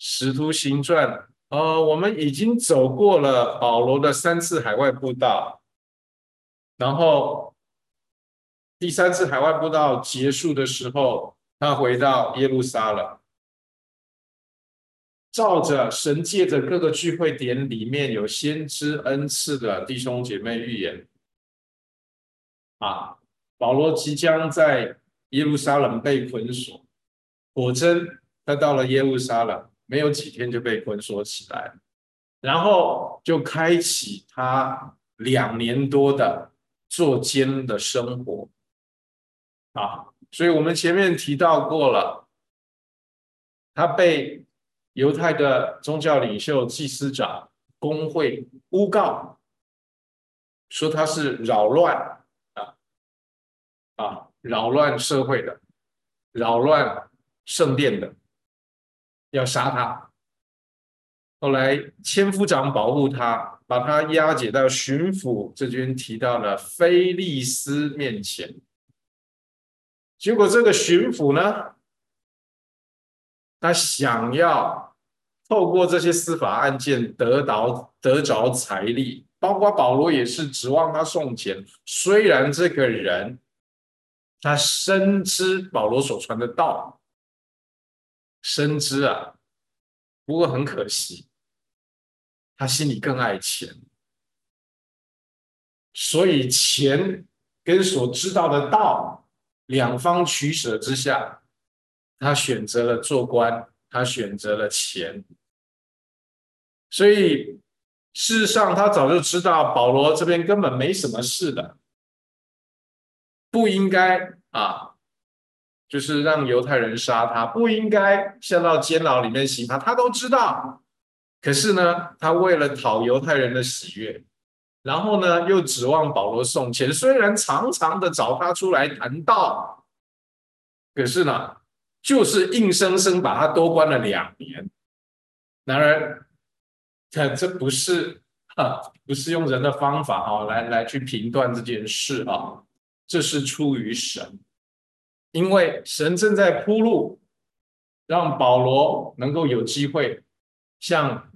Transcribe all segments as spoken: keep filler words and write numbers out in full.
使徒行传，呃，我们已经走过了保罗的三次海外布道，然后第三次海外布道结束的时候，他回到耶路撒冷，照着神借着各个聚会点里面有先知恩赐的弟兄姐妹预言啊，保罗即将在耶路撒冷被捆锁，果真他到了耶路撒冷，没有几天就被捆锁起来，然后就开启他两年多的坐监的生活啊。所以我们前面提到过了，他被犹太的宗教领袖、祭司长、公会诬告，说他是扰乱啊啊，扰乱社会的，扰乱圣殿的，要杀他。后来千夫长保护他，把他押解到巡抚这边提到了菲利斯面前。结果这个巡抚呢，他想要透过这些司法案件得到得着财力，包括保罗也是指望他送钱。虽然这个人他深知保罗所传的道，深知啊，不过很可惜，他心里更爱钱，所以钱跟所知道的道两方取舍之下，他选择了做官，他选择了钱。所以事实上，他早就知道保罗这边根本没什么事的，不应该啊，就是让犹太人杀他，不应该下到监牢里面刑他，他都知道。可是呢，他为了讨犹太人的喜悦，然后呢，又指望保罗送钱，虽然常常的找他出来谈道，可是呢，就是硬生生把他多关了两年。然而，这这不是啊，不是用人的方法啊来来去评断这件事啊，这是出于神，因为神正在铺路，让保罗能够有机会向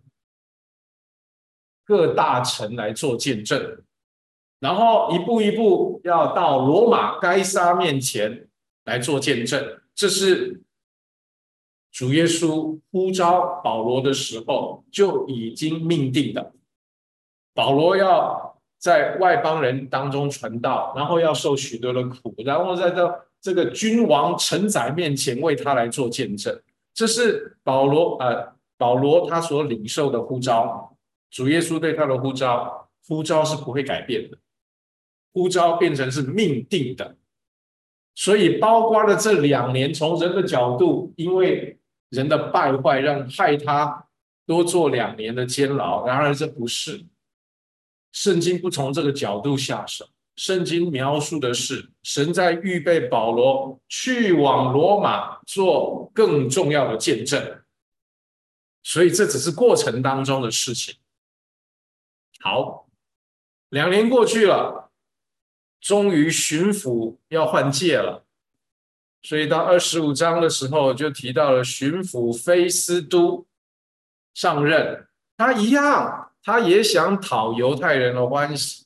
各大城来做见证，然后一步一步要到罗马该撒面前来做见证，这是主耶稣呼召保罗的时候就已经命定的。保罗要在外邦人当中传道，然后要受许多的苦，然后在这这个君王臣宰面前为他来做见证。这是保罗呃保罗他所领受的呼召，主耶稣对他的呼召，呼召是不会改变的，呼召变成是命定的。所以包括了这两年，从人的角度，因为人的败坏让害他多做两年的监牢，然而这不是。圣经不从这个角度下手，圣经描述的是神在预备保罗去往罗马做更重要的见证，所以这只是过程当中的事情。好，两年过去了，终于巡抚要换届了，所以到二十五章的时候就提到了巡抚菲斯都上任，他一样。他也想讨犹太人的欢喜，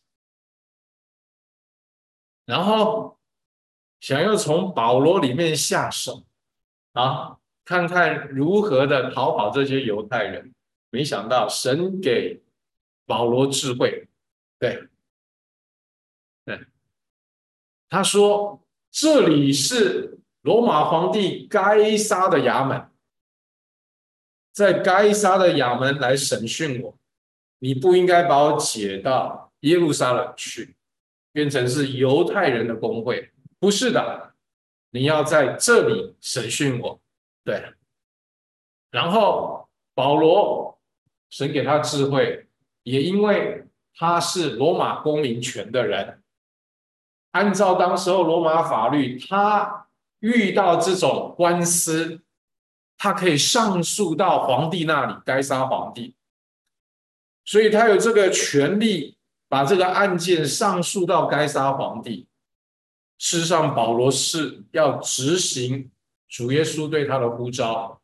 然后想要从保罗里面下手啊，看看如何的讨好这些犹太人。没想到神给保罗智慧，对对，他说这里是罗马皇帝该杀的衙门，在该杀的衙门来审讯我。你不应该把我解到耶路撒冷去，变成是犹太人的公会，不是的，你要在这里审讯我。对，然后保罗，神给他智慧，也因为他是罗马公民权的人，按照当时候罗马法律，他遇到这种官司，他可以上诉到皇帝那里，该杀皇帝。所以他有这个权利把这个案件上诉到该撒皇帝。事实上，保罗是要执行主耶稣对他的呼召，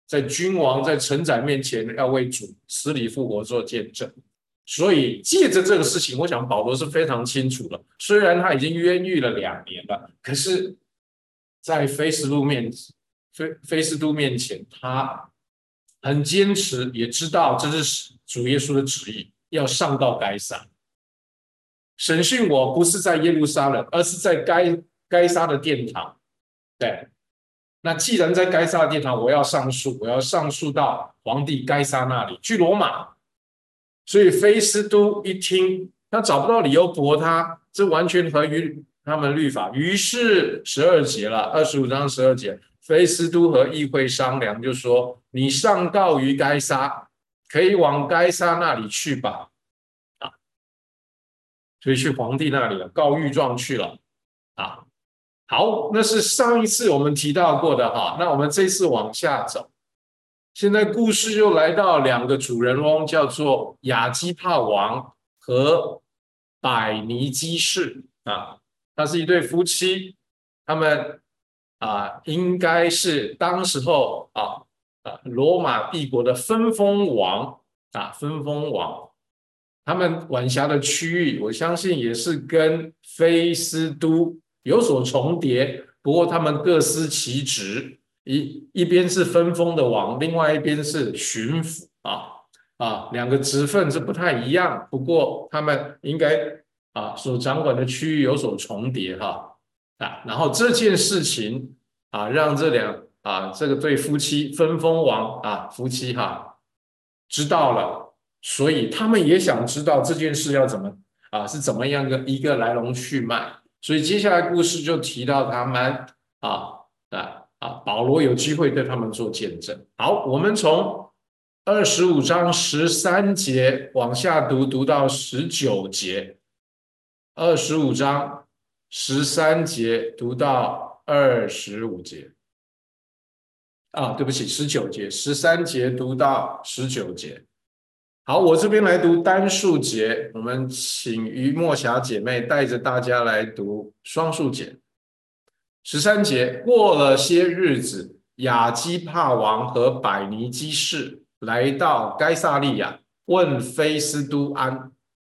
在君王、在臣宰面前要为主死里复活做见证。所以借着这个事情，我想保罗是非常清楚了。虽然他已经冤狱了两年了，可是，在菲斯都面菲菲斯都面前，他很坚持，也知道这是主耶稣的旨意，要上到该撒。审讯我不是在耶路撒冷，而是在该该撒的殿堂。对，那既然在该撒的殿堂，我要上诉，我要上诉到皇帝该撒那里，去罗马。所以菲斯都一听，他找不到理由驳他，这完全合于他们律法。于是十二节了，二十五章十二节，菲斯都和议会商量，就说：“你上告于该撒，可以往该撒那里去吧。”啊，所以去皇帝那里了，告御状去了。啊，好，那是上一次我们提到过的哈。那我们这次往下走。现在故事又来到两个主人翁，叫做亚基帕王和百尼基士啊，他是一对夫妻，他们啊应该是当时候啊啊罗马帝国的分封王啊分封王，他们管辖的区域，我相信也是跟菲斯都有所重叠，不过他们各司其职。一一边是分封的王，另外一边是巡抚啊啊，两个职分是不太一样，不过他们应该啊所掌管的区域有所重叠哈啊，然后这件事情啊让这两啊这个对夫妻分封王啊夫妻哈知道了，所以他们也想知道这件事要怎么啊是怎么样的一个来龙去脉，所以接下来故事就提到他们啊啊。啊，保罗有机会对他们做见证。好，我们从二十五章十三节往下读，读到十九节。二十五章十三节读到二十五节。啊，对不起，十九节，十三节读到十九节。好，我这边来读单数节，我们请于默霞姐妹带着大家来读双数节。十三节，过了些日子，亚基帕王和百尼基士来到该撒利亚，问菲斯都安。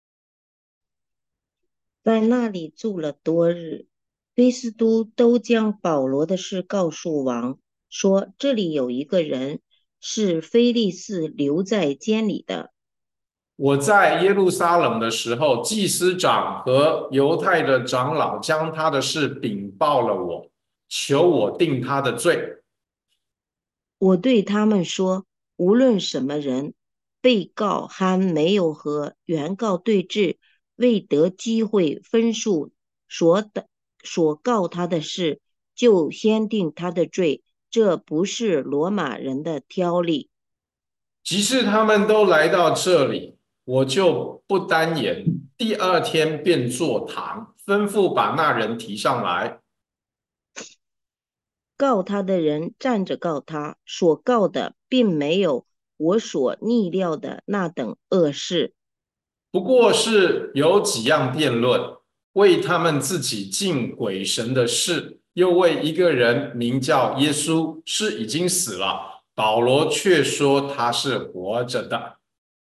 在那里住了多日，菲斯都都将保罗的事告诉王，说这里有一个人是菲利士留在监里的。 我在耶路撒冷的时候，祭司长和犹太的长老将他的事禀报了我，求我定他的罪。 我对他们说，无论什么人，被告还没有和原告对质，未得机会分述所的所告他的事，就先定他的罪，这不是罗马人的条例。 即使他们都来到这里，我就不单言，第二天便坐堂，吩咐把那人提上来。 告他的人站着告他，所告的并没有我所逆料的那等恶事， 不过是有几样辩论，为他们自己敬鬼神的事，又为一个人名叫耶稣，是已经死了，保罗却说他是活着的。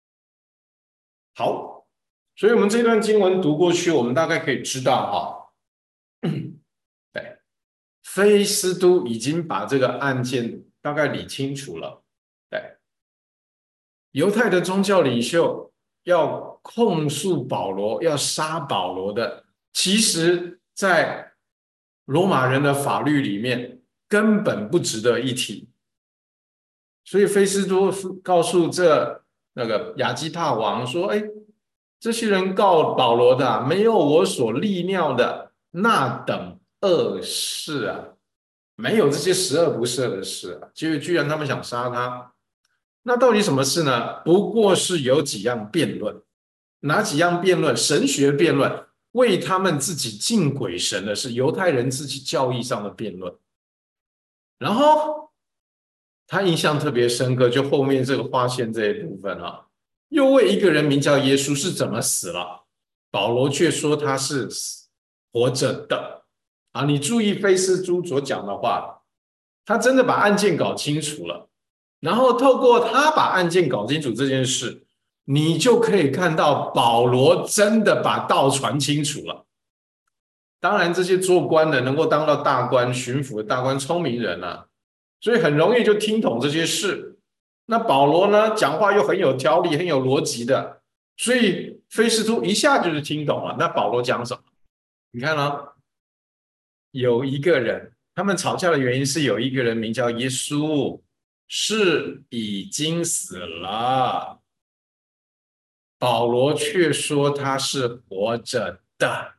好，所以我们这段经文读过去，我们大概可以知道哈，对，菲斯都已经把这个案件大概理清楚了。对，犹太的宗教领袖要控诉保罗，要杀保罗的，其实在罗马人的法律里面根本不值得一提。所以菲斯都告诉这那个亚基帕王说：“哎，这些人告保罗的、啊、没有我所立尿的那等恶事啊，没有这些十恶不赦的事啊，结果居然他们想杀他。那到底什么事呢？不过是有几样辩论，哪几样辩论？神学辩论，为他们自己敬鬼神的是犹太人自己教义上的辩论。然后他印象特别深刻，就后面这个划线这一部分啊，又为一个人名叫耶稣是怎么死了，保罗却说他是活着的啊！你注意菲斯都所讲的话，他真的把案件搞清楚了。 然后透过他把案件搞清楚这件事，你就可以看到保罗真的把道传清楚了。当然，这些做官的能够当到大官、巡抚的大官，聪明人啊，所以很容易就听懂这些事。那保罗呢，讲话又很有条理、很有逻辑的，所以菲斯都一下就是听懂了。那保罗讲什么？你看啊，有一个人，他们吵架的原因是有一个人名叫耶稣，是已经死了，保罗却说他是活着的。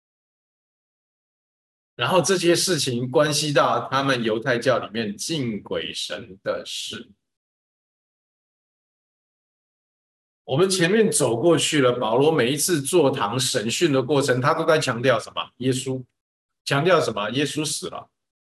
然后这些事情关系到他们犹太教里面敬鬼神的事。我们前面走过去了，保罗每一次坐堂审讯的过程，他都在强调什么？耶稣，强调什么？耶稣死了。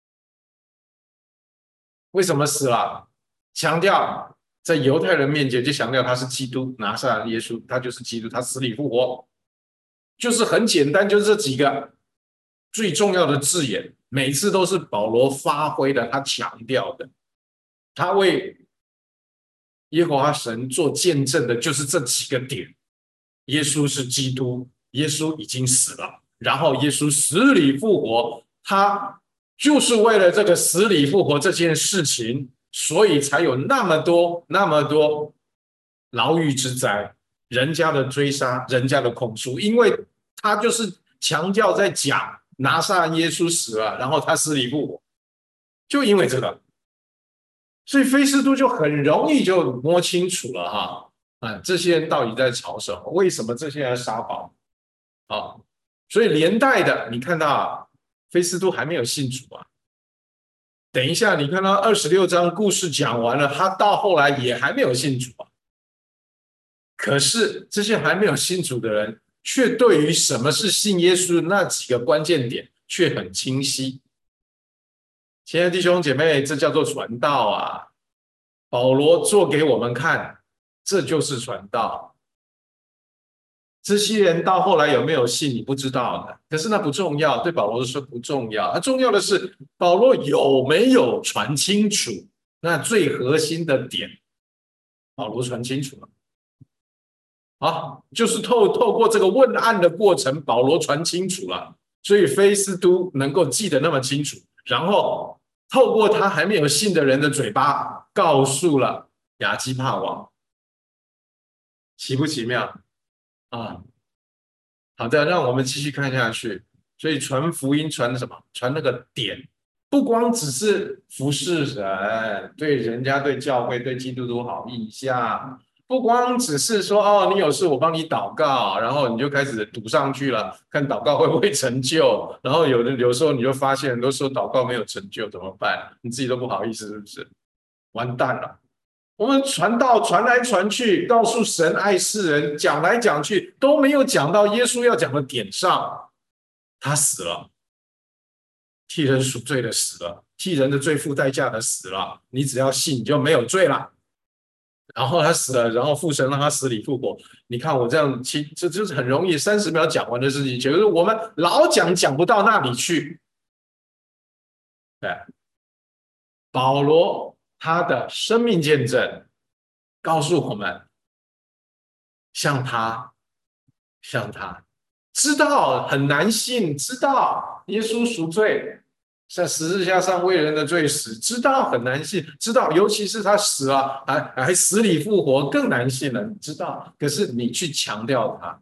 为什么死了？强调在犹太人面前就强调他是基督，拿撒勒耶稣，他就是基督，他死里复活，就是很简单，就是这几个最重要的字眼，每次都是保罗发挥的，他强调的，他为耶和华神做见证的就是这几个点：耶稣是基督，耶稣已经死了，然后耶稣死里复活，他就是为了这个死里复活这件事情，所以才有那么多那么多牢狱之灾，人家的追杀，人家的控诉，因为他就是强调在讲拿撒勒耶稣死了，然后他死里复活，就因为这个。所以菲斯都就很容易就摸清楚了哈，啊，这些人到底在吵什么？为什么这些人杀保？啊，所以连带的，你看到啊，菲斯都还没有信主啊。等一下，你看到二十六章故事讲完了，他到后来也还没有信主啊。可是这些还没有信主的人，却对于什么是信耶稣的那几个关键点却很清晰。亲爱的弟兄姐妹，这叫做传道啊！保罗做给我们看，这就是传道。这些人到后来有没有信，你不知道的，可是那不重要，对保罗说不重要。重要的是保罗有没有传清楚那最核心的点，保罗传清楚了。好，就是透透过这个问案的过程，保罗传清楚了，所以菲斯都能够记得那么清楚，然后透过他还没有信的人的嘴巴，告诉了亚基帕王，奇不奇妙啊？好的，让我们继续看下去。所以传福音传什么？传那个点，不光只是服侍人，对人家、对教会、对基督徒好印象。不光只是说哦，你有事我帮你祷告，然后你就开始赌上去了，看祷告会不会成就。然后有的有时候你就发现，很多时候祷告没有成就，怎么办？你自己都不好意思，是不是？完蛋了！我们传道传来传去，告诉神爱世人，讲来讲去都没有讲到耶稣要讲的点上。他死了，替人赎罪的死了，替人的罪付代价的死了。你只要信，你就没有罪了。然后他死了，然后父神让他死里复活。你看我这样，这就是很容易三十秒讲完的事情，就是我们老讲讲不到那里去。对，保罗他的生命见证告诉我们，像他，像他，知道很难信，知道耶稣赎罪。在十字架上为人的罪死，知道很难信，知道尤其是他死了，还还死里复活，更难信了。你知道，可是你去强调他，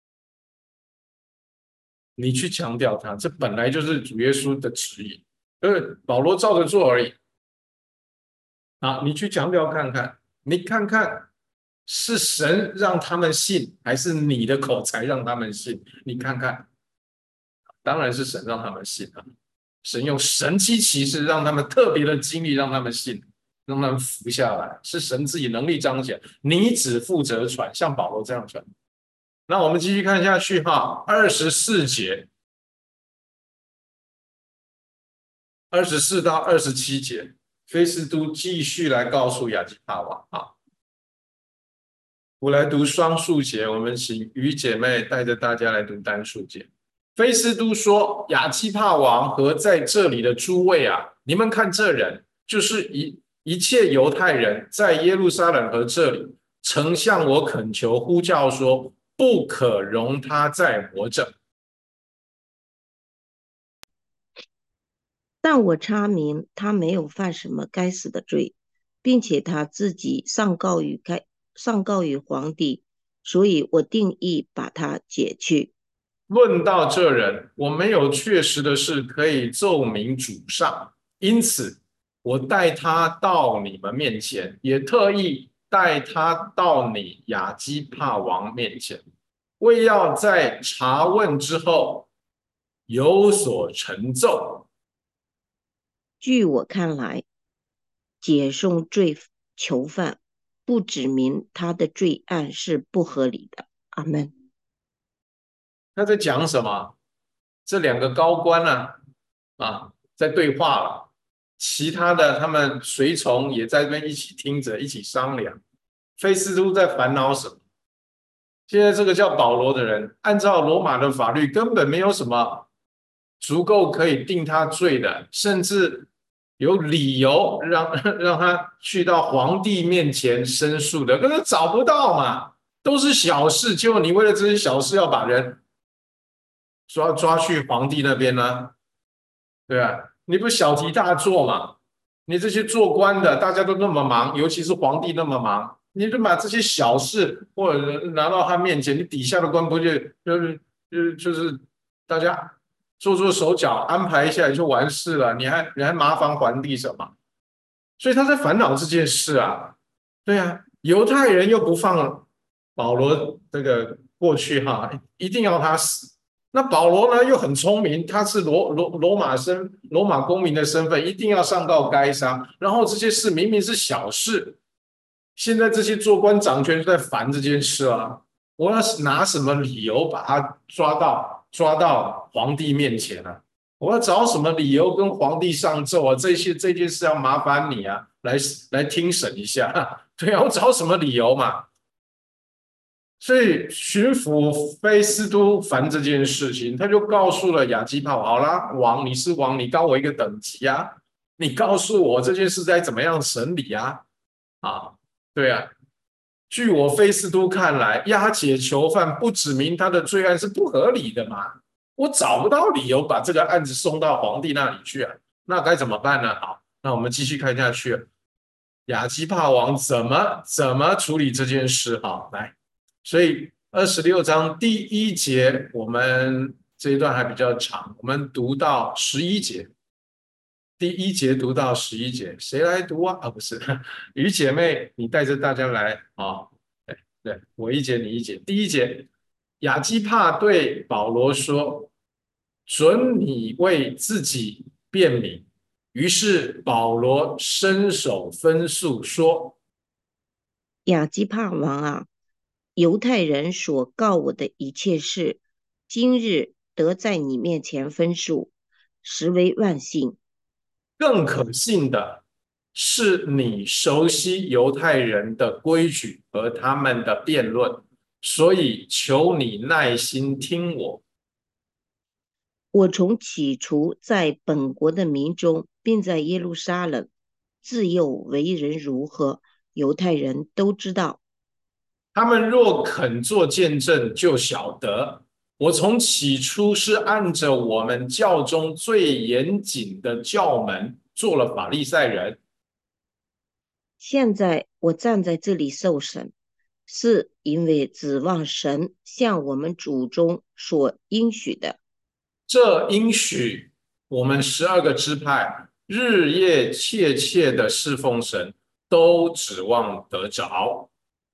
你去强调他，这本来就是主耶稣的旨意，呃，保罗照着做而已。啊，你去强调看看，你看看是神让他们信，还是你的口才让他们信？你看看，当然是神让他们信啊。神用神迹奇事让他们特别的经历，让他们信，让他们服下来，是神自己能力彰显。你只负责传，像保罗这样传。那我们继续看下去哈，二十四节，二十四到二十七节，菲斯都继续来告诉亚基帕王啊。我来读双数节，我们请于姐妹带着大家来读单数节。菲斯都说：“亚基帕王和在这里的诸位啊，你们看这人，就是以一切犹太人在耶路撒冷和这里，曾向我恳求呼叫说，不可容他再活着。 但我查明他没有犯什么该死的罪，并且他自己上告于该上告于皇帝，所以我定义把他解去。 论到这人，我没有确实的事可以奏明主上，因此我带他到你们面前，也特意带他到你亚基帕王面前，为要在查问之后有所成奏。 据我看来，解送罪囚犯不指明他的罪案是不合理的。阿门。 他在讲什么？这两个高官呢、啊，啊，在对话了，其他的他们随从也在这边一起听着，一起商量。菲斯都在烦恼什么？现在这个叫保罗的人，按照罗马的法律，根本没有什么足够可以定他罪的，甚至有理由让让他去到皇帝面前申诉的，可是找不到嘛，都是小事，结果你为了这些小事要把人抓抓去皇帝那边呢？对啊，你不小题大做嘛？你这些做官的，大家都那么忙，尤其是皇帝那么忙，你就把这些小事或者拿到他面前，你底下的官不就就是就是就是大家做做手脚，安排一下就完事了，你还你还麻烦皇帝什么？所以他在烦恼这件事啊。对啊，犹太人又不放保罗这个过去哈，一定要他死。那保罗呢又很聪明，他是罗罗罗马身罗马公民的身份，一定要上告该杀。然后这些事明明是小事，现在这些做官掌权就在烦这件事啊。我要拿什么理由把他抓到抓到皇帝面前啊？我要找什么理由跟皇帝上奏啊？这些这件事要麻烦你啊，来来听审一下。对啊，我找什么理由嘛？所以巡抚菲斯都烦这件事情，他就告诉了亚基帕，好啦，王你是王，你高我一个等级啊，你告诉我这件事该怎么样审理啊？啊，对啊，据我菲斯都看来，押解囚犯不指明他的罪案是不合理的嘛，我找不到理由把这个案子送到皇帝那里去啊，那该怎么办呢？好，那我们继续看下去，亚基帕王怎么怎么处理这件事？好，来。所以二十六章第一节，我们这一段还比较长，我们读到十一节。第一节读到十一节，谁来读啊？啊，不是，于姐妹，你带着大家来啊、哦。对对，我一节你一节。第一节，亚基帕对保罗说：准你为自己辩明。于是保罗伸手分诉说： 亚基帕王啊，犹太人所告我的一切事，今日得在你面前分数，实为万幸。 更可信的是，你熟悉犹太人的规矩和他们的辩论，所以求你耐心听我。 我从起初在本国的民中，并在耶路撒冷，自幼为人如何，犹太人都知道。 他们若肯做见证，就晓得我从起初是按着我们教中最严谨的教门做了法利赛人。 现在我站在这里受审，是因为指望神向我们祖宗所应许的。 这应许我们十二个支派日夜切切的侍奉神，都指望得着。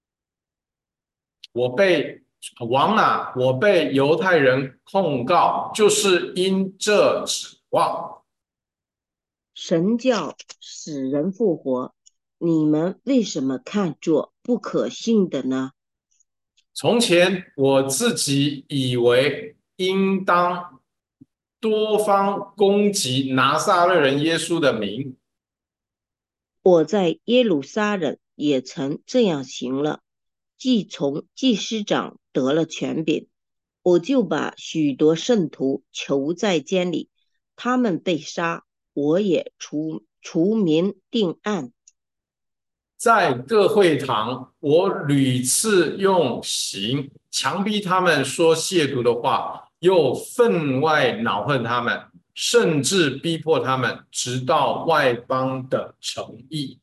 我被王啊，我被犹太人控告，就是因这指望。 神叫死人复活，你们为什么看作不可信的呢？ 从前我自己以为应当多方攻击拿撒勒人耶稣的名， 我在耶路撒冷也曾这样行了，既从祭司长得了权柄，我就把许多圣徒囚在监里，他们被杀，我也除除民定案。 在各会堂，我屡次用刑强逼他们说亵渎的话，又分外恼恨他们，甚至逼迫他们，直到外邦的城邑。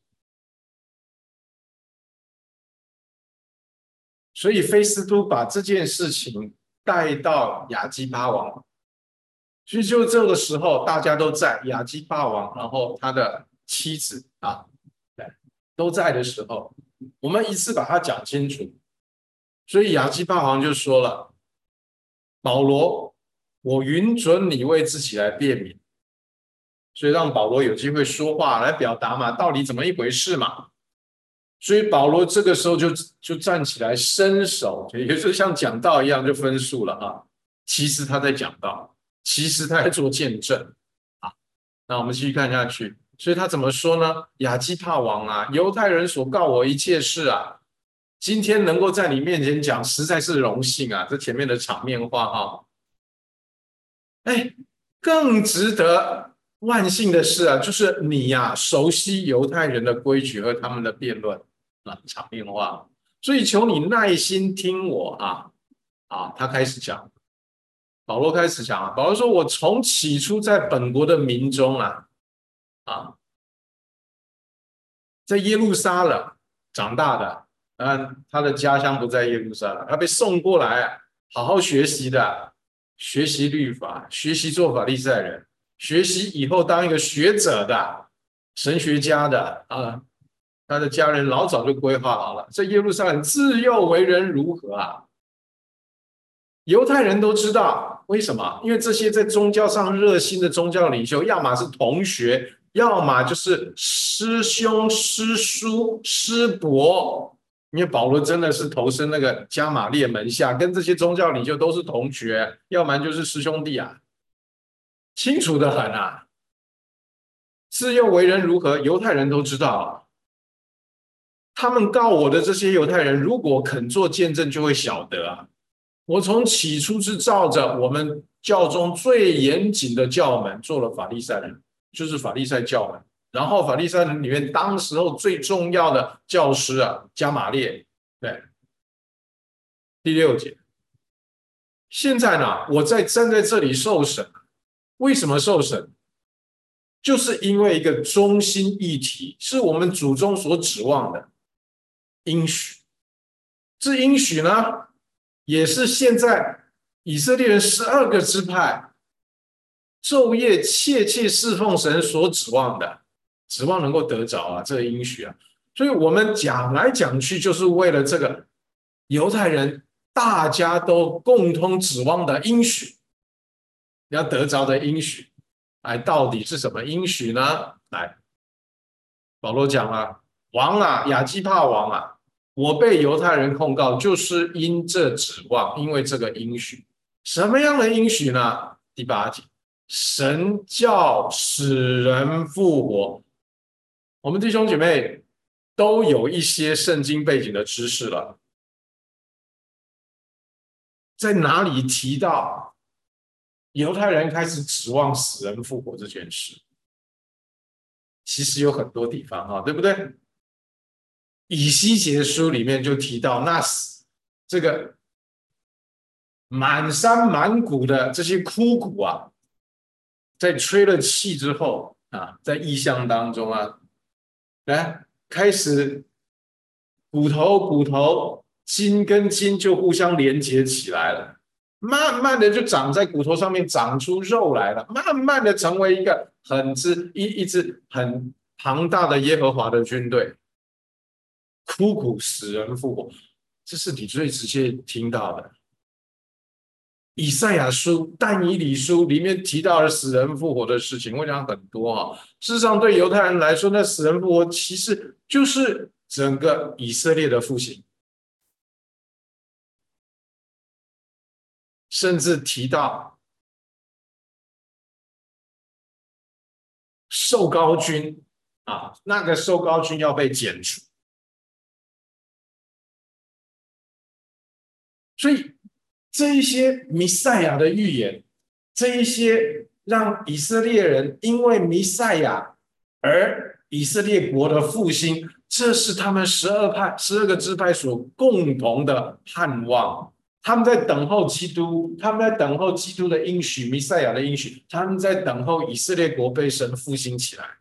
所以菲斯都把这件事情带到亚基帕王，所以就这个时候大家都在，亚基帕王，然后他的妻子啊都在的时候，我们一次把它讲清楚。所以亚基帕王就说了：保罗，我允准你为自己来辩明。所以让保罗有机会说话来表达嘛，到底怎么一回事嘛。所以保罗这个时候就就站起来伸手，也就是像讲道一样就分数了啊。其实他在讲道，其实他在做见证啊。那我们继续看下去，所以他怎么说呢？亚基帕王啊，犹太人所告我一切事啊，今天能够在你面前讲，实在是荣幸啊。这前面的场面话啊，哎，更值得万幸的是啊，就是你呀、啊，熟悉犹太人的规矩和他们的辩论。啊，场面话，所以求你耐心听我啊啊！他开始讲，保罗开始讲啊，保罗说：“我从起初在本国的民中啊啊，在耶路撒冷长大的，嗯，他的家乡不在耶路撒冷，他被送过来，好好学习的，学习律法，学习做法利赛人，学习以后当一个学者的神学家的啊。”他的家人老早就规划好了，在耶路撒冷自幼为人如何啊？犹太人都知道，为什么？因为这些在宗教上热心的宗教领袖，要么是同学，要么就是师兄、师叔、师伯。因为保罗真的是投身那个加玛列门下，跟这些宗教领袖都是同学，要么就是师兄弟啊，清楚的很啊。自幼为人如何，犹太人都知道啊。他们告我的这些犹太人，如果肯做见证，就会晓得啊。我从起初是照着我们教中最严谨的教门做了法利赛人，就是法利赛教门。然后法利赛人里面，当时候最重要的教师啊，加玛列。对，第六节。现在呢，我在站在这里受审，为什么受审？就是因为一个中心议题，是我们祖宗所指望的。应许，这应许呢，也是现在以色列人十二个支派昼夜切切侍奉神所指望的，指望能够得着啊，这个应许啊。所以我们讲来讲去，就是为了这个犹太人大家都共同指望的应许，要得着的应许，哎，到底是什么应许呢？来，保罗讲啊，王啊，亚基帕王啊。我被犹太人控告，就是因这指望，因为这个应许。什么样的应许呢？第八节，神叫使人复活。我们弟兄姐妹都有一些圣经背景的知识了，在哪里提到犹太人开始指望死人复活这件事？其实有很多地方哈，对不对？以西结书里面就提到，那这个满山满谷的这些枯骨啊，在吹了气之后啊，在异象当中啊，来开始骨头骨头筋跟筋就互相连接起来了，慢慢的就长在骨头上面长出肉来了，慢慢的成为一个很支一一支很庞大的耶和华的军队。枯骨使人复活，这是你最直接听到的。以赛亚书、但以理书里面提到了死人复活的事情，我讲很多啊。事实上，对犹太人来说，那死人复活其实就是整个以色列的复兴，甚至提到受膏军啊，那个受膏军要被剪除。所以这一些弥赛亚的预言，这一些让以色列人因为弥赛亚而以色列国的复兴这是他们十二派、十二个支派所共同的盼望。他们在等候基督，他们在等候基督的应许，弥赛亚的应许，他们在等候以色列国被神复兴起来。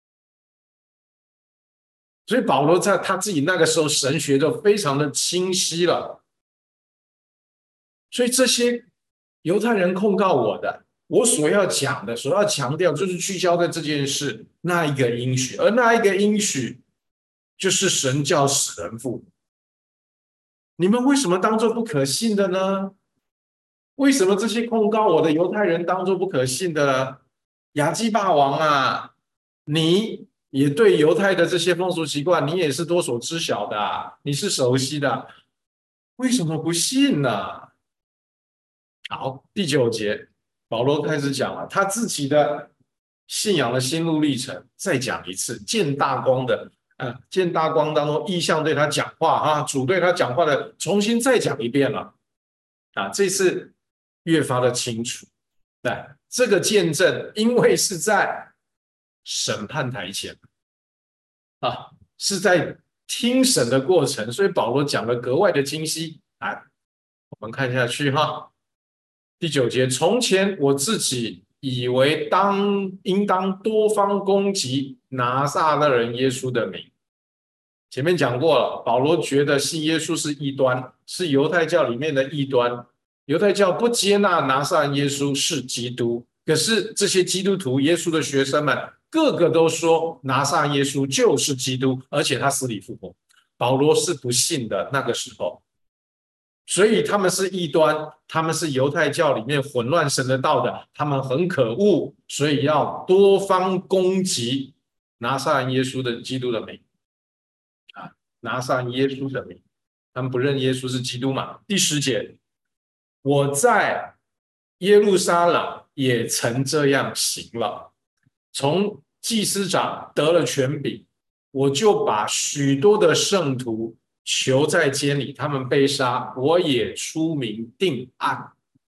所以保罗在他自己那个时候神学就非常的清晰了。所以这些犹太人控告我的，我所要讲的、所要强调，就是聚焦在这件事那一个应许，而那一个应许就是神叫死人复活。你们为什么当作不可信的呢？为什么这些控告我的犹太人当作不可信的呢？亚基霸王啊，你也对犹太的这些风俗习惯，你也是多所知晓的啊，你是熟悉的，为什么不信呢？好，第九节，保罗开始讲了他自己的信仰的心路历程，再讲一次，见大光的。呃，见大光当中，异象对他讲话啊，主对他讲话的，重新再讲一遍了啊，这次越发的清楚。对，这个见证，因为是在审判台前啊，是在听审的过程，所以保罗讲的格外的清晰。来，我们看下去哈，第九节，从前我自己以为当应当多方攻击拿撒勒人耶稣的名。前面讲过了，保罗觉得信耶稣是异端，是犹太教里面的异端。犹太教不接纳拿撒勒耶稣是基督，可是这些基督徒、耶稣的学生们，个个都说拿撒勒耶稣就是基督，而且他死里复活。保罗是不信的，那个时候，所以他们是异端，他们是犹太教里面混乱神的道的，他们很可恶，所以要多方攻击拿撒勒耶稣的基督的名。拿撒勒耶稣的名，他们不认耶稣是基督嘛？第十节，我在耶路撒冷也曾这样行了，从祭司长得了权柄，我就把许多的圣徒囚在监里，他们被杀，我也出名定案。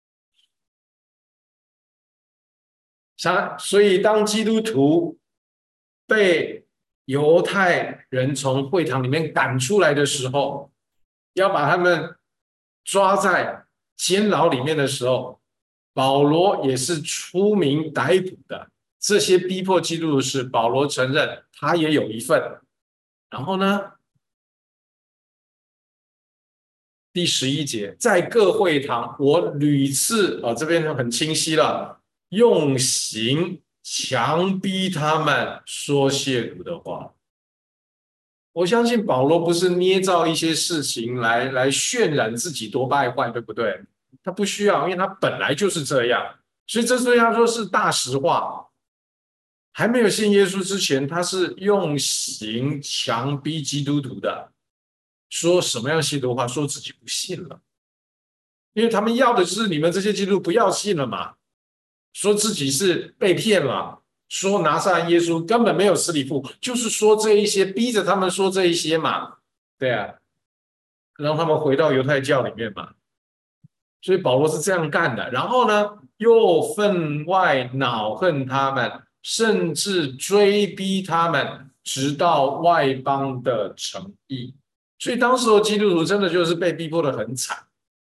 所以当基督徒被犹太人从会堂里面赶出来的时候，要把他们抓在监牢里面的时候，保罗也是出名逮捕的。这些逼迫基督的事，保罗承认他也有一份。然后呢，第十一节，在各会堂，我屡次啊、哦，这边就很清晰了，用刑强逼他们说亵渎的话。我相信保罗不是捏造一些事情来来渲染自己多败坏，对不对？他不需要，因为他本来就是这样，所以这对他说是大实话。还没有信耶稣之前，他是用刑强逼基督徒的，说什么样亵渎话，说自己不信了，因为他们要的是你们这些基督徒不要信了嘛，说自己是被骗了，说拿撒勒耶稣根本没有死里复活，就是说这一些，逼着他们说这一些嘛，对啊，让他们回到犹太教里面嘛。所以保罗是这样干的，然后呢，又分外恼恨他们，甚至追逼他们，直到外邦的城邑。所以当时的基督徒真的就是被逼迫的很惨，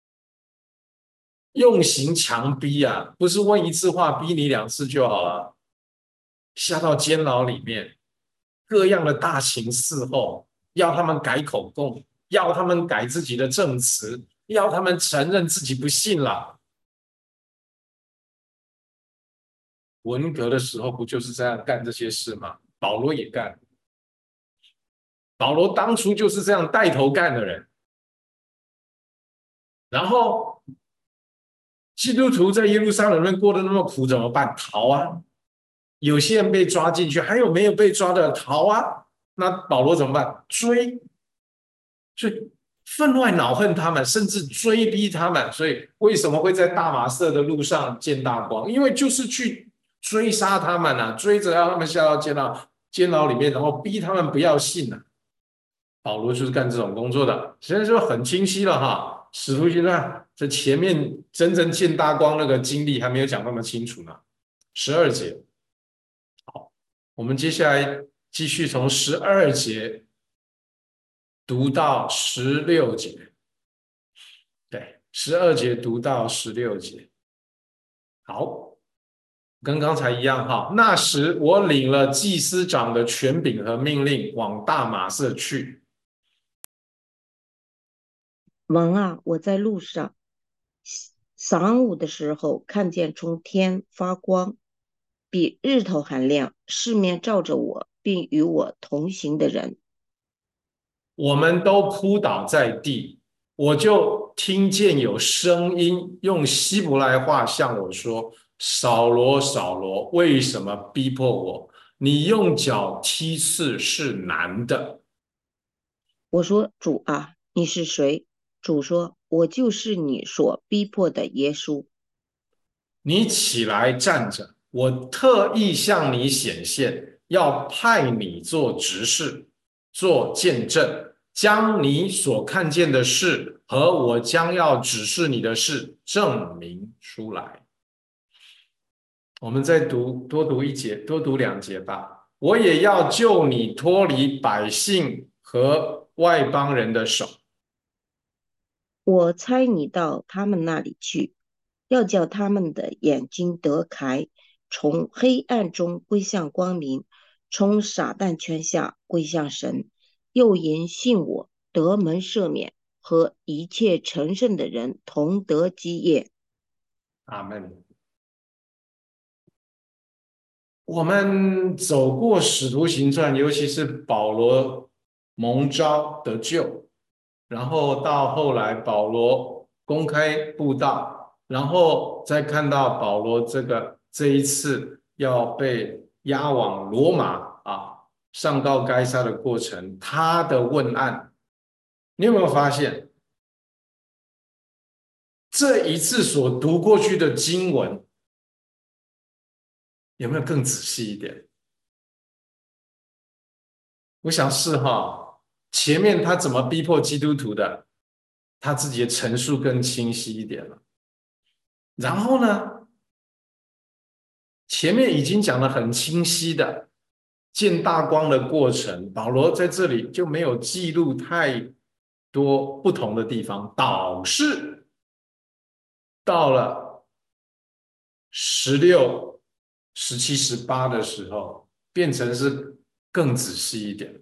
用刑强逼啊，不是问一次话逼你两次就好了，下到监牢里面，各样的大刑伺候，要他们改口供，要他们改自己的证词，要他们承认自己不信了。文革的时候不就是这样干这些事吗？保罗也干，保罗当初就是这样带头干的人。然后基督徒在耶路撒冷里面过得那么苦，怎么办？逃啊！有些人被抓进去，还有没有被抓的逃啊？那保罗怎么办？追，所以分外恼恨他们，甚至追逼他们。所以为什么会在大马色的路上见大光？因为就是去追杀他们啊，追着让他们下到监牢监牢里面，然后逼他们不要信啊。保罗就是干这种工作的，现在就很清晰了哈。使徒行传这前面真正见大光那个经历还没有讲那么清楚呢。十二节，好，我们接下来继续从十二节读到十六节，对，十二节读到十六节。好，跟刚才一样哈。那时我领了祭司长的权柄和命令，往大马色去。 王啊，我在路上，晌午的时候看见从天发光，比日头还亮，四面照着我，并与我同行的人。 我们都扑倒在地，我就听见有声音用希伯来话向我说：扫罗，扫罗，为什么逼迫我？你用脚踢刺是难的。 我说：主啊，你是谁？主说：我就是你所逼迫的耶稣。 你起来站着，我特意向你显现，要派你做执事，做见证，将你所看见的事和我将要指示你的事证明出来。我们再读多读一节，多读两节吧。我也要救你脱离百姓和外邦人的手。 我差你到他们那里去，要叫他们的眼睛得开，从黑暗中归向光明，从撒旦圈下归向神，又因信我得蒙赦免，和一切成圣的人同得基业。 阿门。我们走过使徒行传，尤其是保罗蒙召得救，然后到后来保罗公开布道，然后再看到保罗这个这一次要被押往罗马啊，上告该杀的过程，他的问案，你有没有发现这一次所读过去的经文有没有更仔细一点？我想是哈，前面他怎么逼迫基督徒的，他自己的陈述更清晰一点了。然后呢，前面已经讲得很清晰的见大光的过程，保罗在这里就没有记录太多不同的地方，导致到了十六、十七、十八的时候，变成是更仔细一点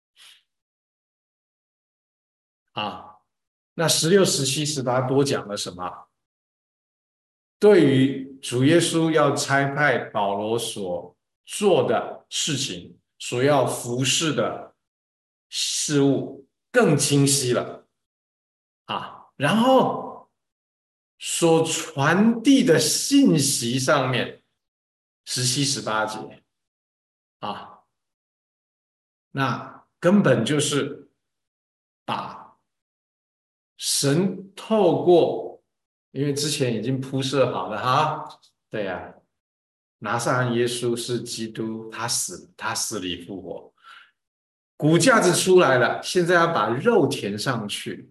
啊。那十六、十七、十八多讲了什么？对于主耶稣要差派保罗所做的事情，所要服侍的事物更清晰了啊。然后所传递的信息上面，十七、十八节啊，那根本就是把神透过，因为之前已经铺设好了哈，对呀、啊，拿撒勒耶稣是基督，他死，他死里复活，骨架子出来了，现在要把肉填上去，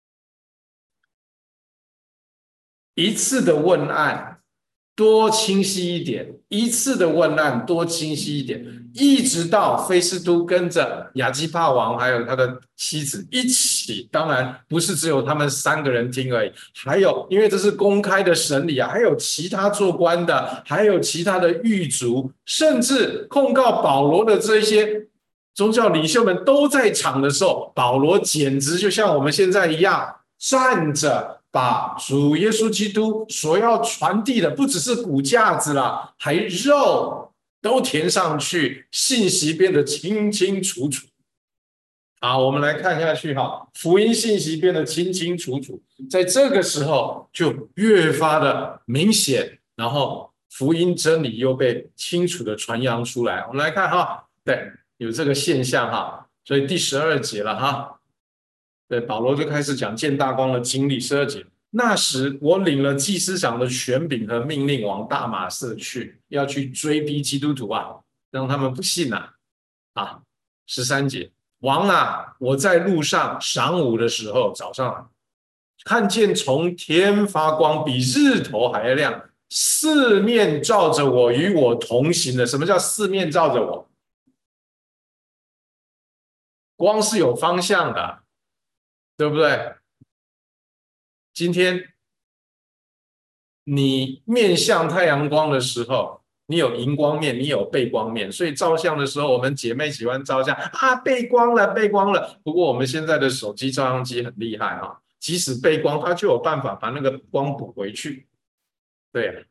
一次的问案多清晰一点，一次的问案多清晰一点，一直到菲斯都跟着亚基帕王还有他的妻子一起，当然不是只有他们三个人听而已，还有因为这是公开的审理啊，还有其他做官的，还有其他的狱卒，甚至控告保罗的这些宗教领袖们都在场的时候，保罗简直就像我们现在一样站着。把主耶稣基督所要传递的不只是骨架子啦，还肉都填上去，信息变得清清楚楚。好，我们来看下去哈，福音信息变得清清楚楚，在这个时候就越发的明显，然后福音真理又被清楚的传扬出来。我们来看哈，对，有这个现象哈，所以第十二节了哈。对，保罗就开始讲见大光的经历。十二节，那时我领了祭司长的权柄和命令，往大马色去，要去追逼基督徒啊，让他们不信啊。啊，十三节，王啊，我在路上晌午的时候，早上看见从天发光，比日头还亮，四面照着我，与我同行的。什么叫四面照着我？光是有方向的。 对不对？今天你面向太阳光的时候，你有荧光面，你有背光面，所以照相的时候，我们姐妹喜欢照相啊，背光了，背光了。不过我们现在的手机照相机很厉害啊，即使背光，它就有办法把那个光补回去。对，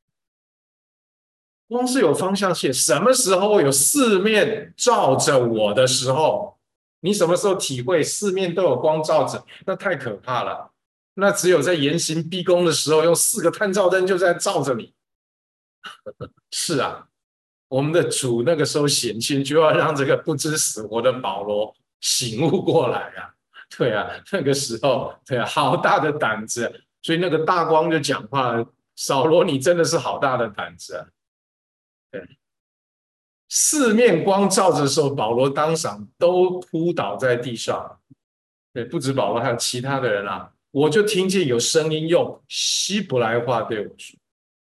光是有方向性，什么时候有四面照着我的时候，你什么时候体会四面都有光照着？那太可怕了。那只有在严刑逼供的时候，用四个探照灯就在照着你。是啊，我们的主那个时候显现，就要让这个不知死活的保罗醒悟过来啊。对啊，那个时候，对啊，好大的胆子。所以那个大光就讲话了：扫罗，你真的是好大的胆子啊！对，四面光照着的时候，保罗当场都扑倒在地上。对，不止保罗，还有其他的人啊。我就听见有声音用希伯来话对我说：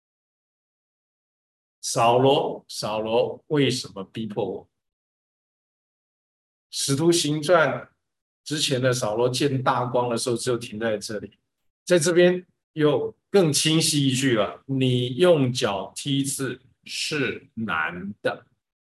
扫罗，扫罗，为什么逼迫我？使徒行传之前的扫罗见大光的时候，只有停在这里，在这边又更清晰一句了：你用脚踢刺是难的。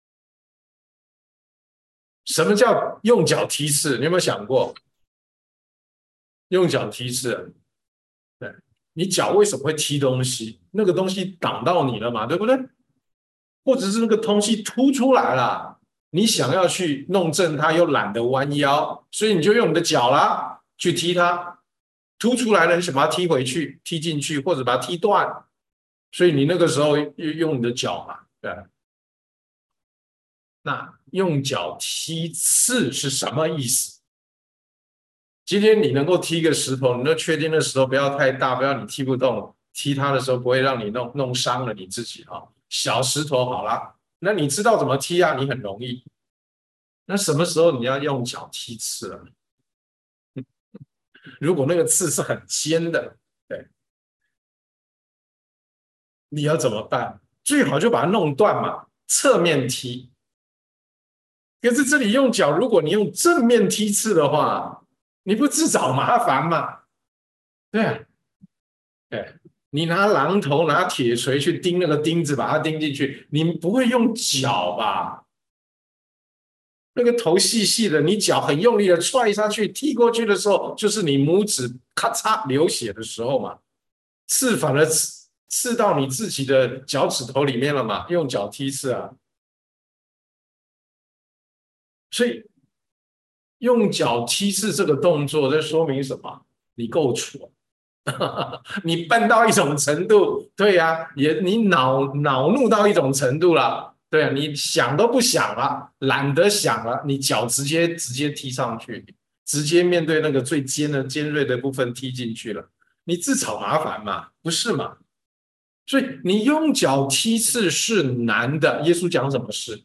什么叫用脚踢刺？你有没有想过？用脚踢刺，对，你脚为什么会踢东西？那个东西挡到你了嘛，对不对？或者是那个东西凸出来了，你想要去弄正它，又懒得弯腰，所以你就用你的脚啦去踢它，凸出来了，你想把它踢回去、踢进去，或者把它踢断，所以你那个时候用你的脚嘛，对。那用脚踢刺是什么意思？今天你能够踢个石头，你就确定那石头不要太大，不要你踢不动，踢它的时候不会让你弄弄伤了你自己啊。小石头好了，那你知道怎么踢啊？你很容易。那什么时候你要用脚踢刺了？如果那个刺是很尖的，对，你要怎么办？最好就把它弄断嘛，侧面踢。可是这里用脚，如果你用正面踢刺的话，你不自找麻烦吗？对啊，对，你拿榔头、拿铁锤去钉那个钉子，把它钉进去，你不会用脚吧？那个头细细的，你脚很用力的踹下去、踢过去的时候，就是你拇指咔嚓流血的时候嘛，刺反而刺刺到你自己的脚趾头里面了嘛，用脚踢刺啊，所以用脚踢刺这个动作，这说明什么？你够蠢。你笨到一种程度，对呀、啊，也你恼恼怒到一种程度了，对啊，你想都不想了，懒得想了，你脚直接直接踢上去，直接面对那个最尖的尖锐的部分踢进去了，你自找麻烦嘛，不是嘛？所以你用脚踢刺是难的。耶稣讲什么事？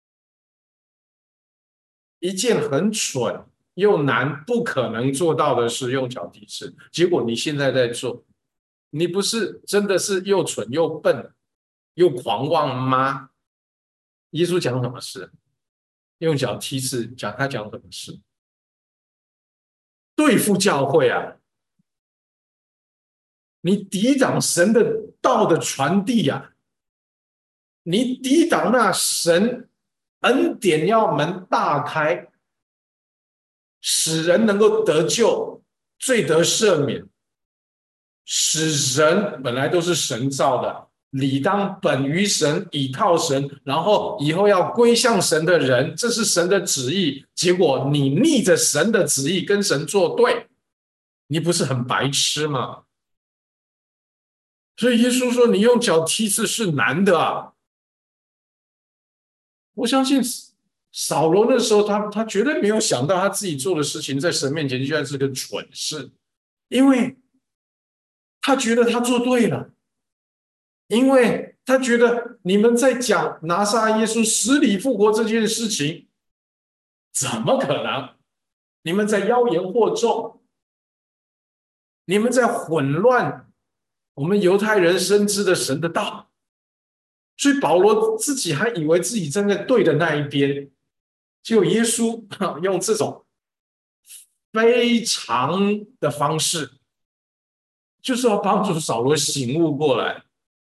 一件很蠢又难、不可能做到的事，用脚踢刺，结果你现在在做。你不是真的是又蠢又笨又狂妄吗？耶稣讲什么事？用脚踢刺，讲他讲什么事？对付教会啊！你抵挡神的道的传递啊！你抵挡那神恩典要门大开，使人能够得救，罪得赦免，使人本来都是神造的，理当本于神，倚靠神，然后以后要归向神的人，这是神的旨意。结果你逆着神的旨意跟神作对，你不是很白痴吗？所以耶稣说：“你用脚踢刺是难的啊。”我相信扫罗那时候他他绝对没有想到他自己做的事情在神面前居然是个蠢事，因为他觉得他做对了。因为他觉得你们在讲拿撒耶稣死里复活这件事情，怎么可能？你们在妖言惑众，你们在混乱我们犹太人深知的神的道。所以保罗自己还以为自己站在对的那一边，结果耶稣用这种非常的方式，就是要帮助扫罗醒悟过来。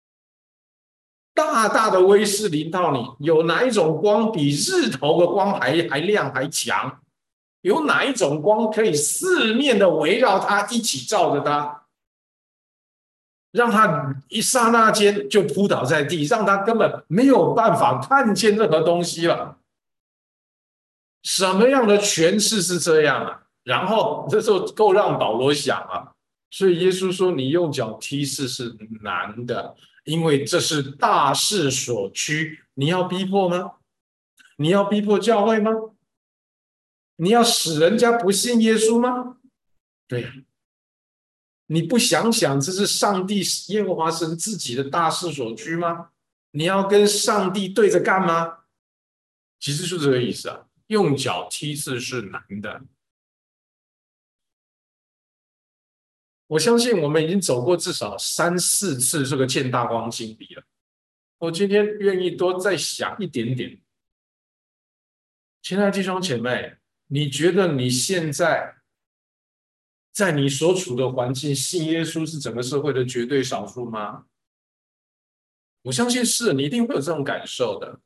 大大的威势临到你，有哪一种光比日头的光还还亮还强？有哪一种光可以四面的围绕他，一起照着他，让他一刹那间就扑倒在地，让他根本没有办法看见任何东西了？什么样的诠释是这样啊？然后这时候够让保罗想啊，所以耶稣说：“你用脚踢是是难的，因为这是大势所趋。你要逼迫吗？你要逼迫教会吗？你要使人家不信耶稣吗？对呀，你不想想这是上帝耶和华神自己的大势所趋吗？你要跟上帝对着干吗？其实就这个意思啊。用脚踢是是难的。我相信我们已经走过至少三四次这个见大光经历了。我今天愿意多再想一点点。亲爱的弟兄姐妹，你觉得你现在在你所处的环境，信耶稣是整个社会的绝对少数吗？我相信是，你一定会有这种感受的。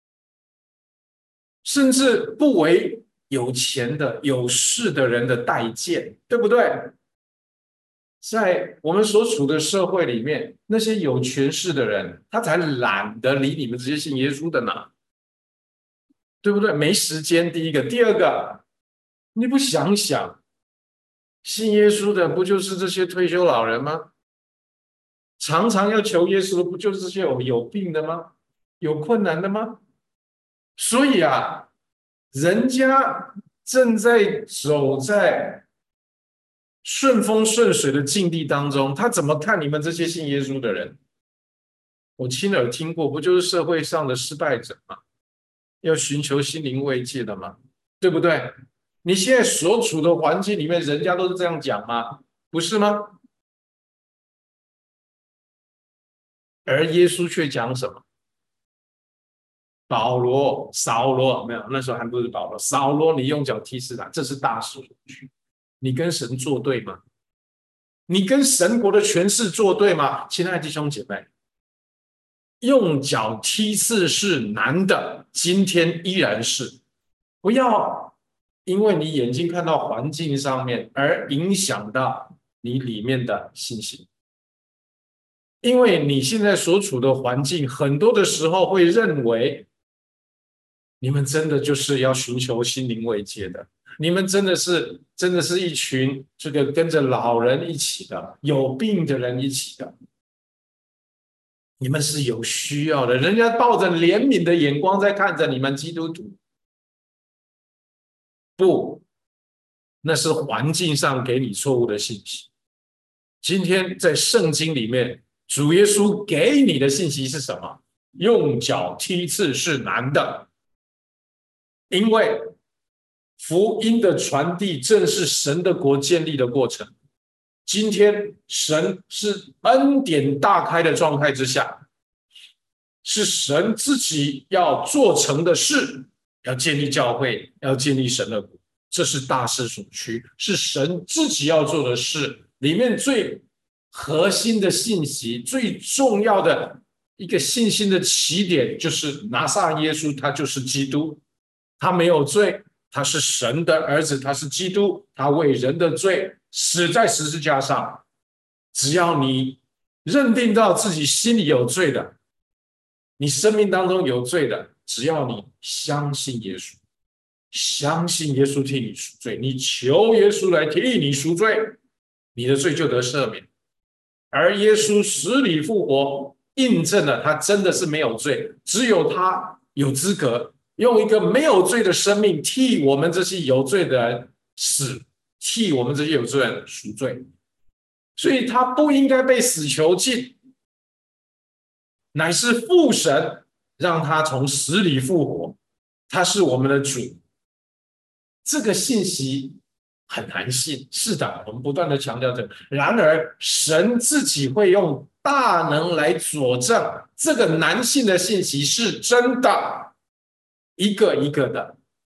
甚至不为有钱的、有势的人的待见，对不对？在我们所处的社会里面，那些有权势的人，他才懒得理你们这些信耶稣的呢，对不对？没时间。第一个，第二个，你不想想，信耶稣的不就是这些退休老人吗？常常要求耶稣的不就是这些有有病的吗？有困难的吗？所以啊，人家正在走在顺风顺水的境地当中，他怎么看你们这些信耶稣的人？我亲耳听过，不就是社会上的失败者吗？要寻求心灵慰藉的吗？对不对？你现在所处的环境里面，人家都是这样讲吗？不是吗？而耶稣却讲什么？保罗、扫罗，没有，那时候还不是保罗。扫罗，你用脚踢死他，这是大势所趋。你跟神作对吗？你跟神国的权势作对吗？亲爱的弟兄姐妹，用脚踢刺是难的，今天依然是。不要因为你眼睛看到环境上面而影响到你里面的信心，因为你现在所处的环境，很多的时候会认为你们真的就是要寻求心灵慰藉的，你们真的是真的是一群这个跟着老人一起的，有病的人一起的。你们是有需要的，人家抱着怜悯的眼光在看着你们基督徒。不，那是环境上给你错误的信息。今天在圣经里面，主耶稣给你的信息是什么？用脚踢刺是难的，因为福音的传递正是神的国建立的过程。今天神是恩典大开的状态之下，是神自己要做成的事，要建立教会，要建立神的国，这是大势所趋，是神自己要做的事。里面最核心的信息，最重要的一个信心的起点，就是拿撒勒耶稣，他就是基督，他没有罪，他是神的儿子，他是基督，他为人的罪死在十字架上。只要你认定到自己心里有罪的，你生命当中有罪的，只要你相信耶稣，相信耶稣替你赎罪，你求耶稣来替你赎罪，你的罪就得赦免。而耶稣死里复活，印证了他真的是没有罪，只有他有资格用一个没有罪的生命替我们这些有罪的人死，替我们这些有罪的人赎罪。所以他不应该被死囚禁，乃是父神让他从死里复活，他是我们的主。这个信息很难信，是的，我们不断的强调这个。然而，神自己会用大能来佐证这个难信的信息是真的，一个一个的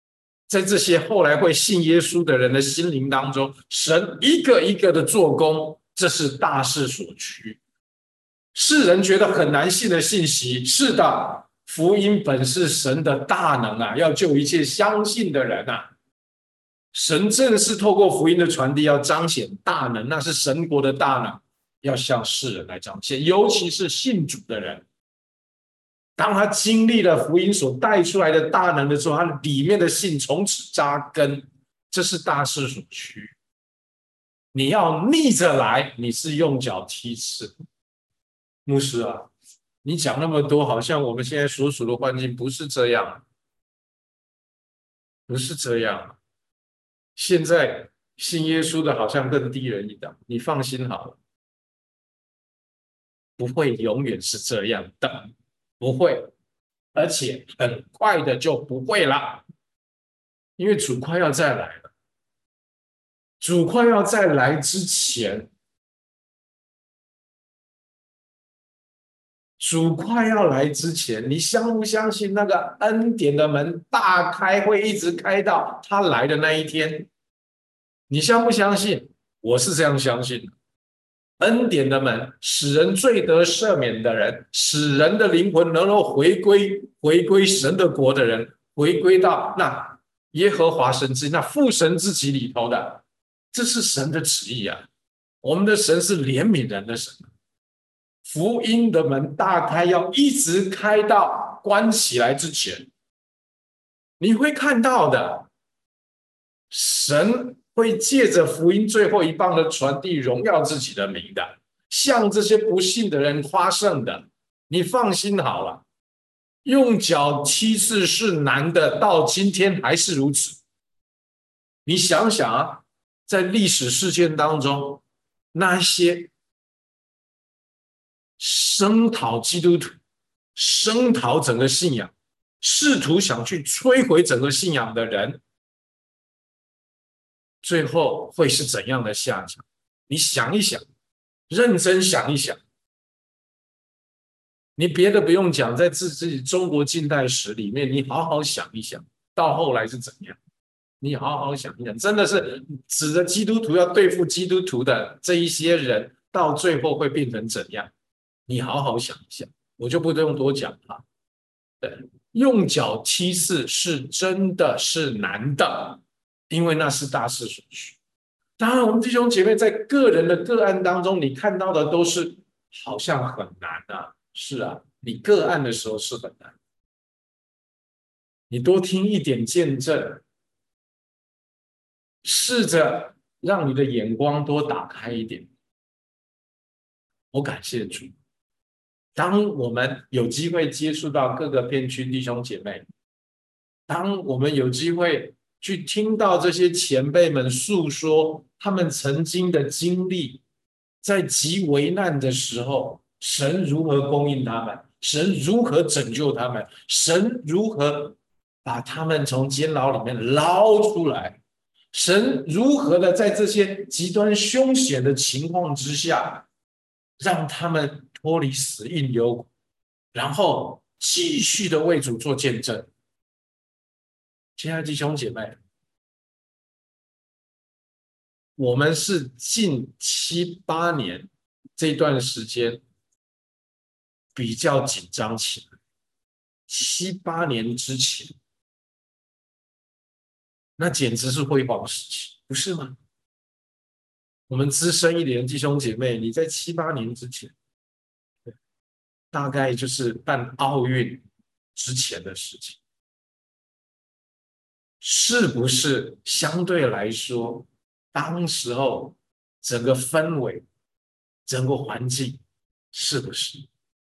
在这些后来会信耶稣的人的心灵当中，神一个一个的做工，这是大势所趋。世人觉得很难信的信息，是的，福音本是神的大能啊，要救一切相信的人啊。神正是透过福音的传递，要彰显大能，那是神国的大能，要向世人来彰显，尤其是信主的人。当他经历了福音所带出来的大能的时候，他里面的信从此扎根，这是大势所趋。你要逆着来，你是用脚踢刺。牧师啊，你讲那么多，好像我们现在所处的环境不是这样，不是这样。现在信耶稣的好像更低人一等，你放心好了，不会永远是这样的，不会。而且很快的就不会了，因为主快要再来了。主快要再来之前，主快要来之前，你相不相信那个恩典的门大开，会一直开到他来的那一天？你相不相信？我是这样相信的。恩典的门使人罪得赦免的人，使人的灵魂能够回归回归神的国的人，回归到那耶和华神之那父神自己里头的，这是神的旨意啊。我们的神是怜悯人的神，福音的门大开，要一直开到关起来之前，你会看到的。神会借着福音最后一棒的传递，荣耀自己的名的，向这些不信的人夸胜的。你放心好了，用脚踢刺是难的，到今天还是如此。你想想啊，在历史事件当中，那些声讨基督徒、声讨整个信仰、试图想去摧毁整个信仰的人，最后会是怎样的下场？你想一想，认真想一想。你别的不用讲，在自己中国近代史里面，你好好想一想，到后来是怎样？你好好想一想，真的是指着基督徒要对付基督徒的这一些人，到最后会变成怎样？你好好想一想，我就不用多讲了。对，用脚踢刺是真的是难的，因为那是大势所趋。当然，我们弟兄姐妹在个人的个案当中，你看到的都是好像很难啊。是啊，你个案的时候是很难。你多听一点见证，试着让你的眼光多打开一点。我感谢主，当我们有机会接触到各个片区弟兄姐妹，当我们有机会去听到这些前辈们诉说他们曾经的经历，在极危难的时候，神如何供应他们，神如何拯救他们，神如何把他们从监牢里面捞出来，神如何的在这些极端凶险的情况之下，让他们脱离死荫幽谷，然后继续的为主做见证。亲爱的弟兄姐妹，我们是近七八年这段时间比较紧张起来，七八年之前，那简直是辉煌时期，不是吗？我们资深一点的弟兄姐妹，你在七八年之前，大概就是办奥运之前的事情，是不是相对来说，当时候整个氛围、整个环境，是不是？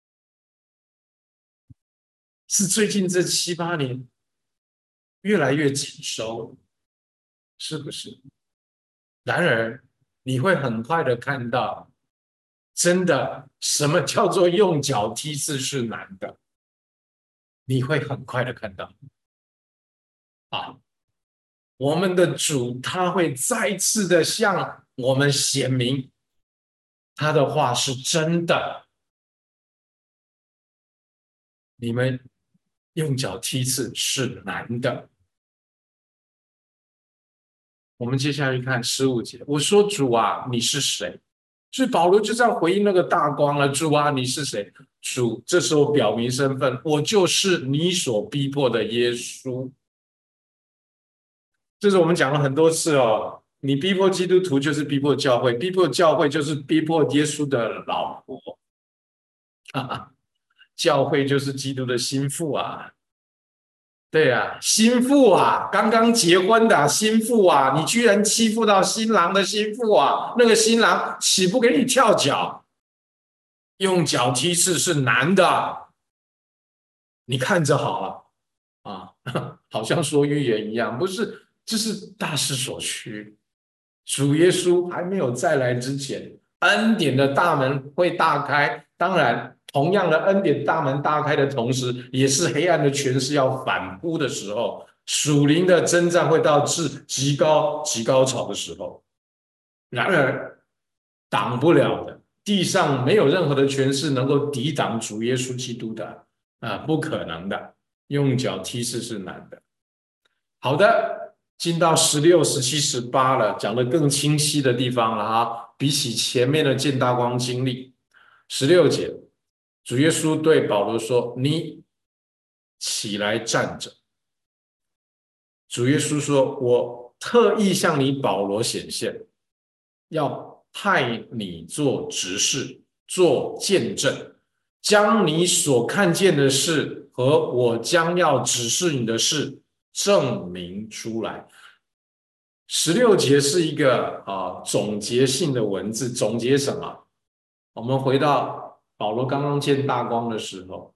是最近这七八年越来越紧收，是不是？然而，你会很快的看到，真的什么叫做用脚踢刺是难的，你会很快的看到。啊，我们的主他会再次的向我们显明，他的话是真的。你们用脚踢刺是难的， 我们接下来看十五节，我说主啊，你是谁？所以保罗就这样回应那个大光了，主啊，你是谁？主这时候表明身份，我就是你所逼迫的耶稣。这是我们讲了很多次哦，你逼迫基督徒就是逼迫教会，逼迫教会就是逼迫耶稣的老婆，哈哈，教会就是基督的心腹啊。对啊，心腹啊，刚刚结婚的、啊、心腹啊，你居然欺负到新郎的心腹啊！那个新郎岂不给你跳脚？用脚踢是是难的，你看着好啊啊，好像说预言一样，不是，这是大势所趋。主耶稣还没有再来之前，恩典的大门会大开。当然，同样的恩典大门大开的同时，也是黑暗的权势要反扑的时候，属灵的征战会到至极高极高潮的时候。然而，挡不了的，地上没有任何的权势能够抵挡主耶稣基督的啊，不可能的，用脚踢是是难的。好的。进到十六、十七、十八了，讲的更清晰的地方了哈。比起前面的见大光经历，十六节，主耶稣对保罗说：“你起来站着。”主耶稣说：“我特意向你保罗显现，要派你做执事，做见证，将你所看见的事和我将要指示你的事。”证明出来。十六节是一个啊总结性的文字，总结什么？我们回到保罗刚刚见大光的时候，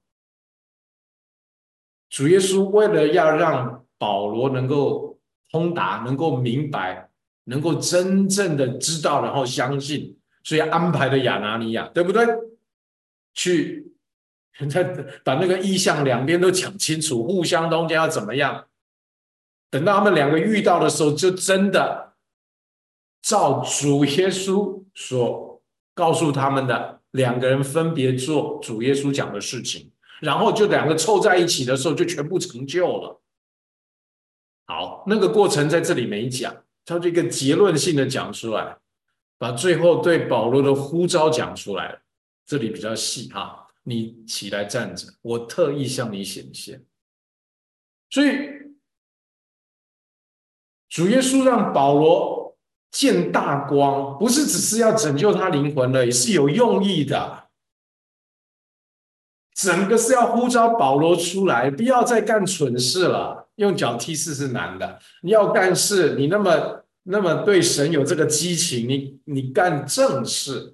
主耶稣为了要让保罗能够通达，能够明白，能够真正的知道，然后相信，所以安排的亚拿尼亚，对不对？去把那个意象两边都讲清楚，互相中间要怎么样？等到他们两个遇到的时候，就真的照主耶稣所告诉他们的，两个人分别做主耶稣讲的事情，然后就两个凑在一起的时候，就全部成就了。好，那个过程在这里没讲，他这个结论性的讲出来，把最后对保罗的呼召讲出来了。这里比较细哈，你起来站着，我特意向你显现。所以主耶稣让保罗见大光，不是只是要拯救他灵魂了，也是有用意的。整个是要呼召保罗出来，不要再干蠢事了。用脚踢事是难的，你要干事，你那么那么对神有这个激情，你你干正事，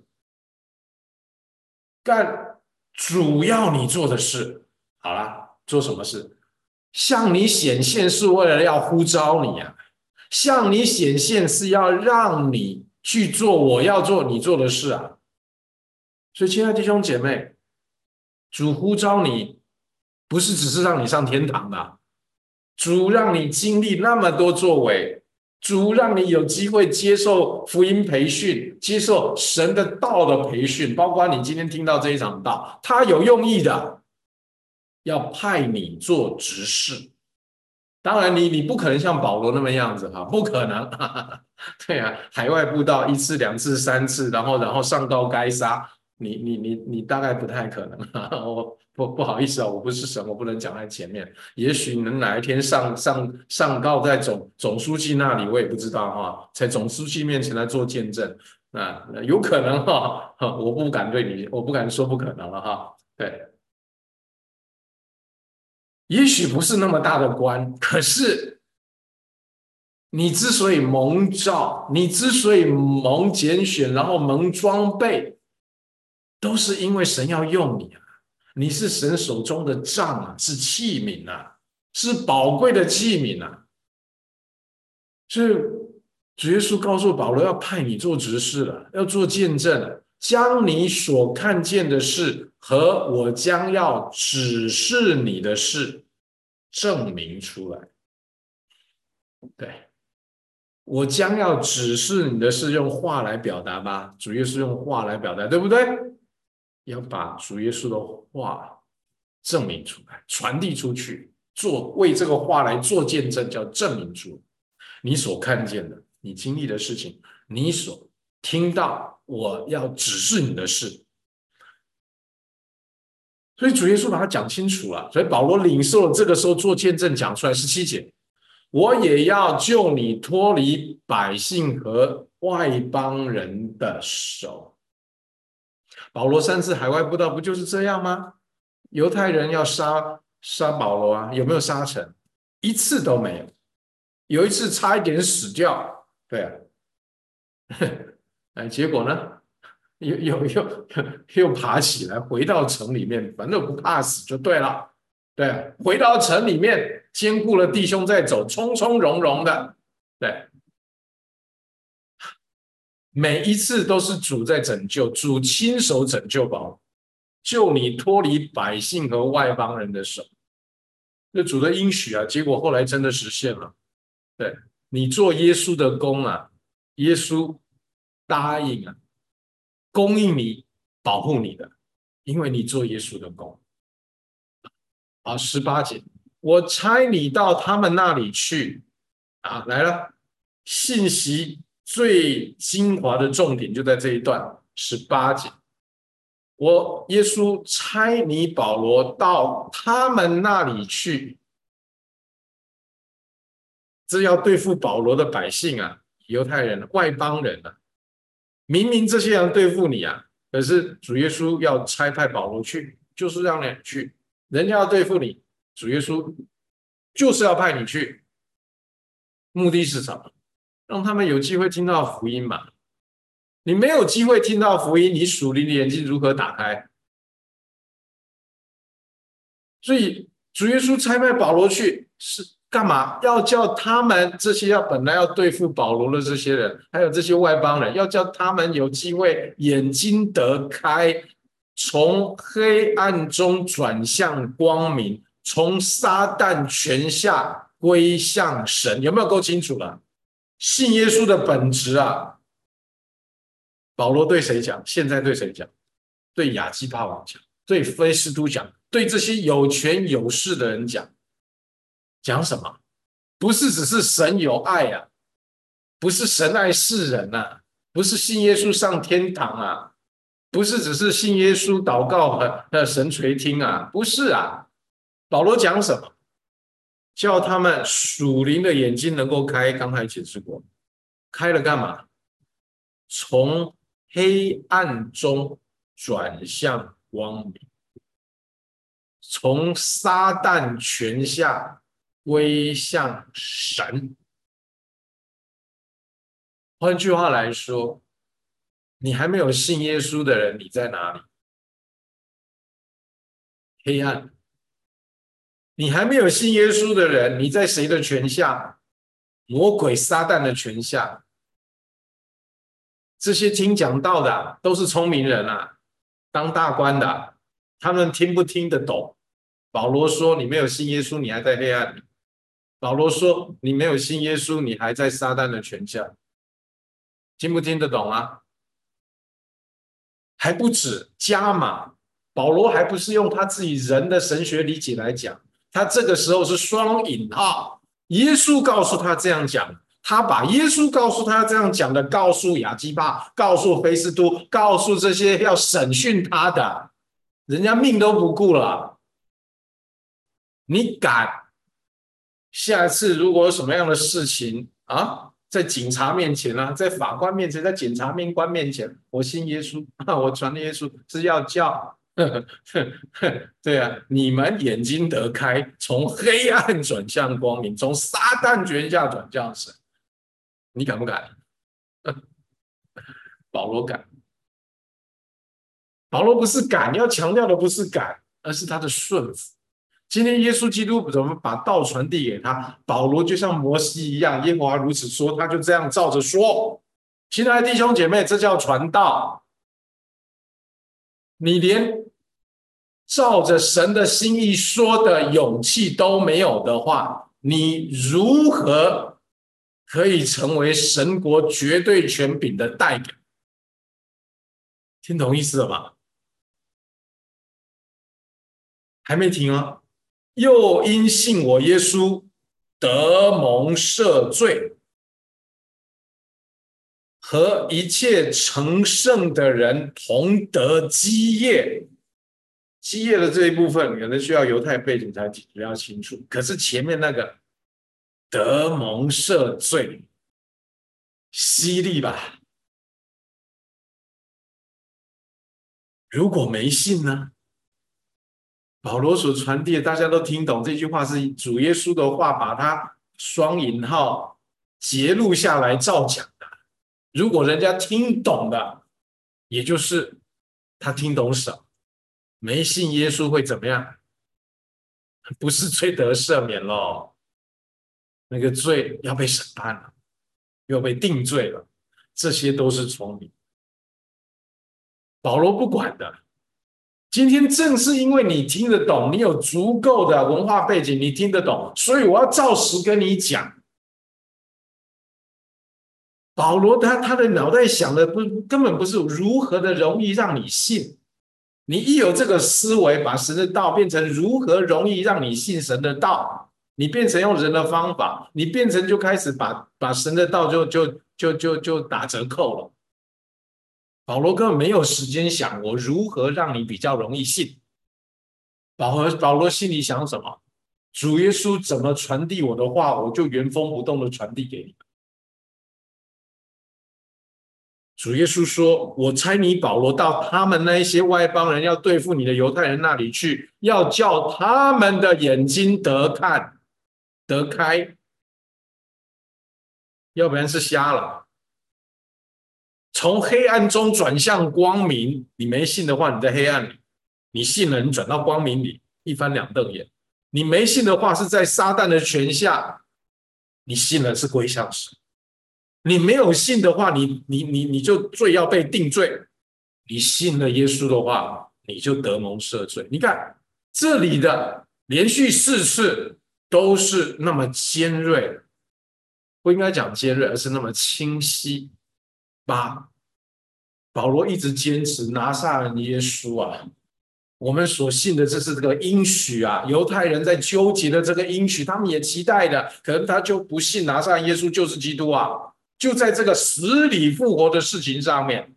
干主要你做的事。好啦，做什么事？向你显现是为了要呼召你啊。向你显现是要让你去做我要做你做的事啊，所以亲爱的弟兄姐妹，主呼召你不是只是让你上天堂的、啊，主让你经历那么多作为，主让你有机会接受福音培训，接受神的道的培训，包括你今天听到这一场道，他有用意的，要派你做执事。当然你，你不可能像保罗那么样子哈，不可能。哈哈，对啊，海外布道一次、两次、三次，然后然后上告该杀，你你你你大概不太可能。哈哈，我不不好意思啊，我不是神，我不能讲在前面。也许能哪一天上上上告在总总书记那里，我也不知道哈，在总书记面前来做见证，那有可能哈，我不敢对你，我不敢说不可能了哈，对。也许不是那么大的官，可是你之所以蒙召，你之所以蒙拣选，然后蒙装备，都是因为神要用你啊！你是神手中的杖啊，是器皿啊，是宝贵的器皿啊。所以主耶稣告诉保罗，要派你做执事了，要做见证了，将你所看见的事和我将要指示你的事证明出来。对，我将要指示你的事，用话来表达吧。主耶稣用话来表达，对不对？要把主耶稣的话证明出来，传递出去，做为这个话来做见证，叫证明出你所看见的， 你经历的事情，你所听到我要指示你的事。所以主耶稣把它讲清楚了，所以保罗领受了这个时候做见证讲出来十七节，我也要救你脱离百姓和外邦人的手。保罗三次海外布道不就是这样吗？犹太人要杀杀保罗啊，有没有杀成？一次都没有。有一次差一点死掉，对啊，哎，结果呢，又又又又爬起来，回到城里面，反正不怕死就对了。对啊，回到城里面，兼顾了弟兄在走，从从容容的。对，每一次都是主在拯救，主亲手拯救保罗，救你脱离百姓和外邦人的手。这主的应许啊，结果后来真的实现了。对，你做耶稣的工啊，耶稣答应啊，供应你、保护你的，因为你做耶稣的工。好，十八节，我差你到他们那里去啊，来了，信息最精华的重点就在这一段十八节。我耶稣差你保罗到他们那里去，这要对付保罗的百姓啊，犹太人、外邦人啊。明明这些人对付你啊，可是主耶稣要差派保罗去，就是让你去。人家要对付你，主耶稣就是要派你去，目的是什么？让他们有机会听到福音嘛。你没有机会听到福音，你属灵的眼睛如何打开？所以主耶稣差派保罗去是干嘛？要叫他们这些要本来要对付保罗的这些人，还有这些外邦人，要叫他们有机会眼睛得开，从黑暗中转向光明，从撒旦权下归向神。有没有够清楚了？信耶稣的本质啊！保罗对谁讲？现在对谁讲？对亚基帕王讲，对菲斯都讲，对这些有权有势的人讲。讲什么？不是只是神有爱啊，不是神爱世人啊，不是信耶稣上天堂啊，不是只是信耶稣祷告和神垂听啊，不是啊。保罗讲什么？叫他们属灵的眼睛能够开，刚才解释过，开了干嘛？从黑暗中转向光明，从撒旦权下归向神。换句话来说，你还没有信耶稣的人，你在哪里？黑暗。你还没有信耶稣的人，你在谁的权下？魔鬼撒旦的权下。这些听讲道的都是聪明人啊，当大官的，他们听不听得懂？保罗说：“你没有信耶稣，你还在黑暗里。”保罗说：“你没有信耶稣，你还在撒旦的权下。”听不听得懂啊？还不止，加码。保罗还不是用他自己人的神学理解来讲，他这个时候是双引号。耶稣告诉他这样讲，他把耶稣告诉他这样讲的告诉亚基帕，告诉菲斯都，告诉这些要审讯他的人家命都不顾了。你敢下次如果有什么样的事情啊，在警察面前啊，在法官面前，在检察官面前，我信耶稣，我传耶稣是要叫对啊，你们眼睛得开，从黑暗转向光明，从撒旦权下转向神。你敢不敢？保罗敢。保罗不是敢，要强调的不是敢，而是他的顺服。今天耶稣基督怎么把道传递给他？保罗就像摩西一样，耶和华如此说，他就这样照着说。亲爱的弟兄姐妹，这叫传道。你连照着神的心意说的勇气都没有的话，你如何可以成为神国绝对权柄的代表？听懂意思了吗？还没停啊！又因信我耶稣得蒙赦罪。 和一切成圣的人同得基业。基业的这一部分可能需要犹太背景才比较清楚，可是前面那个得蒙赦罪，犀利吧？如果没信呢？保罗所传递的，大家都听懂这句话是主耶稣的话，把它双引号截录下来照讲的。如果人家听懂的，也就是他听懂什么，没信耶稣会怎么样？不是罪得赦免咯，那个罪要被审判了，要被定罪了，这些都是聪明。保罗不管的。今天正是因为你听得懂，你有足够的文化背景，你听得懂，所以我要照实跟你讲。保罗他他的脑袋想的不根本不是如何的容易让你信，你一有这个思维，把神的道变成如何容易让你信神的道，你变成用人的方法，你变成就开始把把神的道就就就就就打折扣了。保罗根本没有时间想我如何让你比较容易信。保罗保罗心里想什么？主耶稣怎么传递我的话，我就原封不动的传递给你。主耶稣说：“我差你保罗到他们那一些外邦人要对付你的犹太人那里去，要叫他们的眼睛得看得开，要不然是瞎了。从黑暗中转向光明，你没信的话，你在黑暗里；你信了，你转到光明里，一翻两瞪眼。你没信的话，是在撒旦的权下；你信了，是归向神。你没有信的话，你你你你就罪要被定罪；你信了耶稣的话，你就得蒙赦罪。你看这里的连续四次都是那么尖锐，不应该讲尖锐，而是那么清晰。把保罗一直坚持拿撒勒耶稣啊，我们所信的这是这个应许啊，犹太人在纠结的这个应许，他们也期待的，可能他就不信拿撒勒耶稣就是基督啊，就在这个死里复活的事情上面，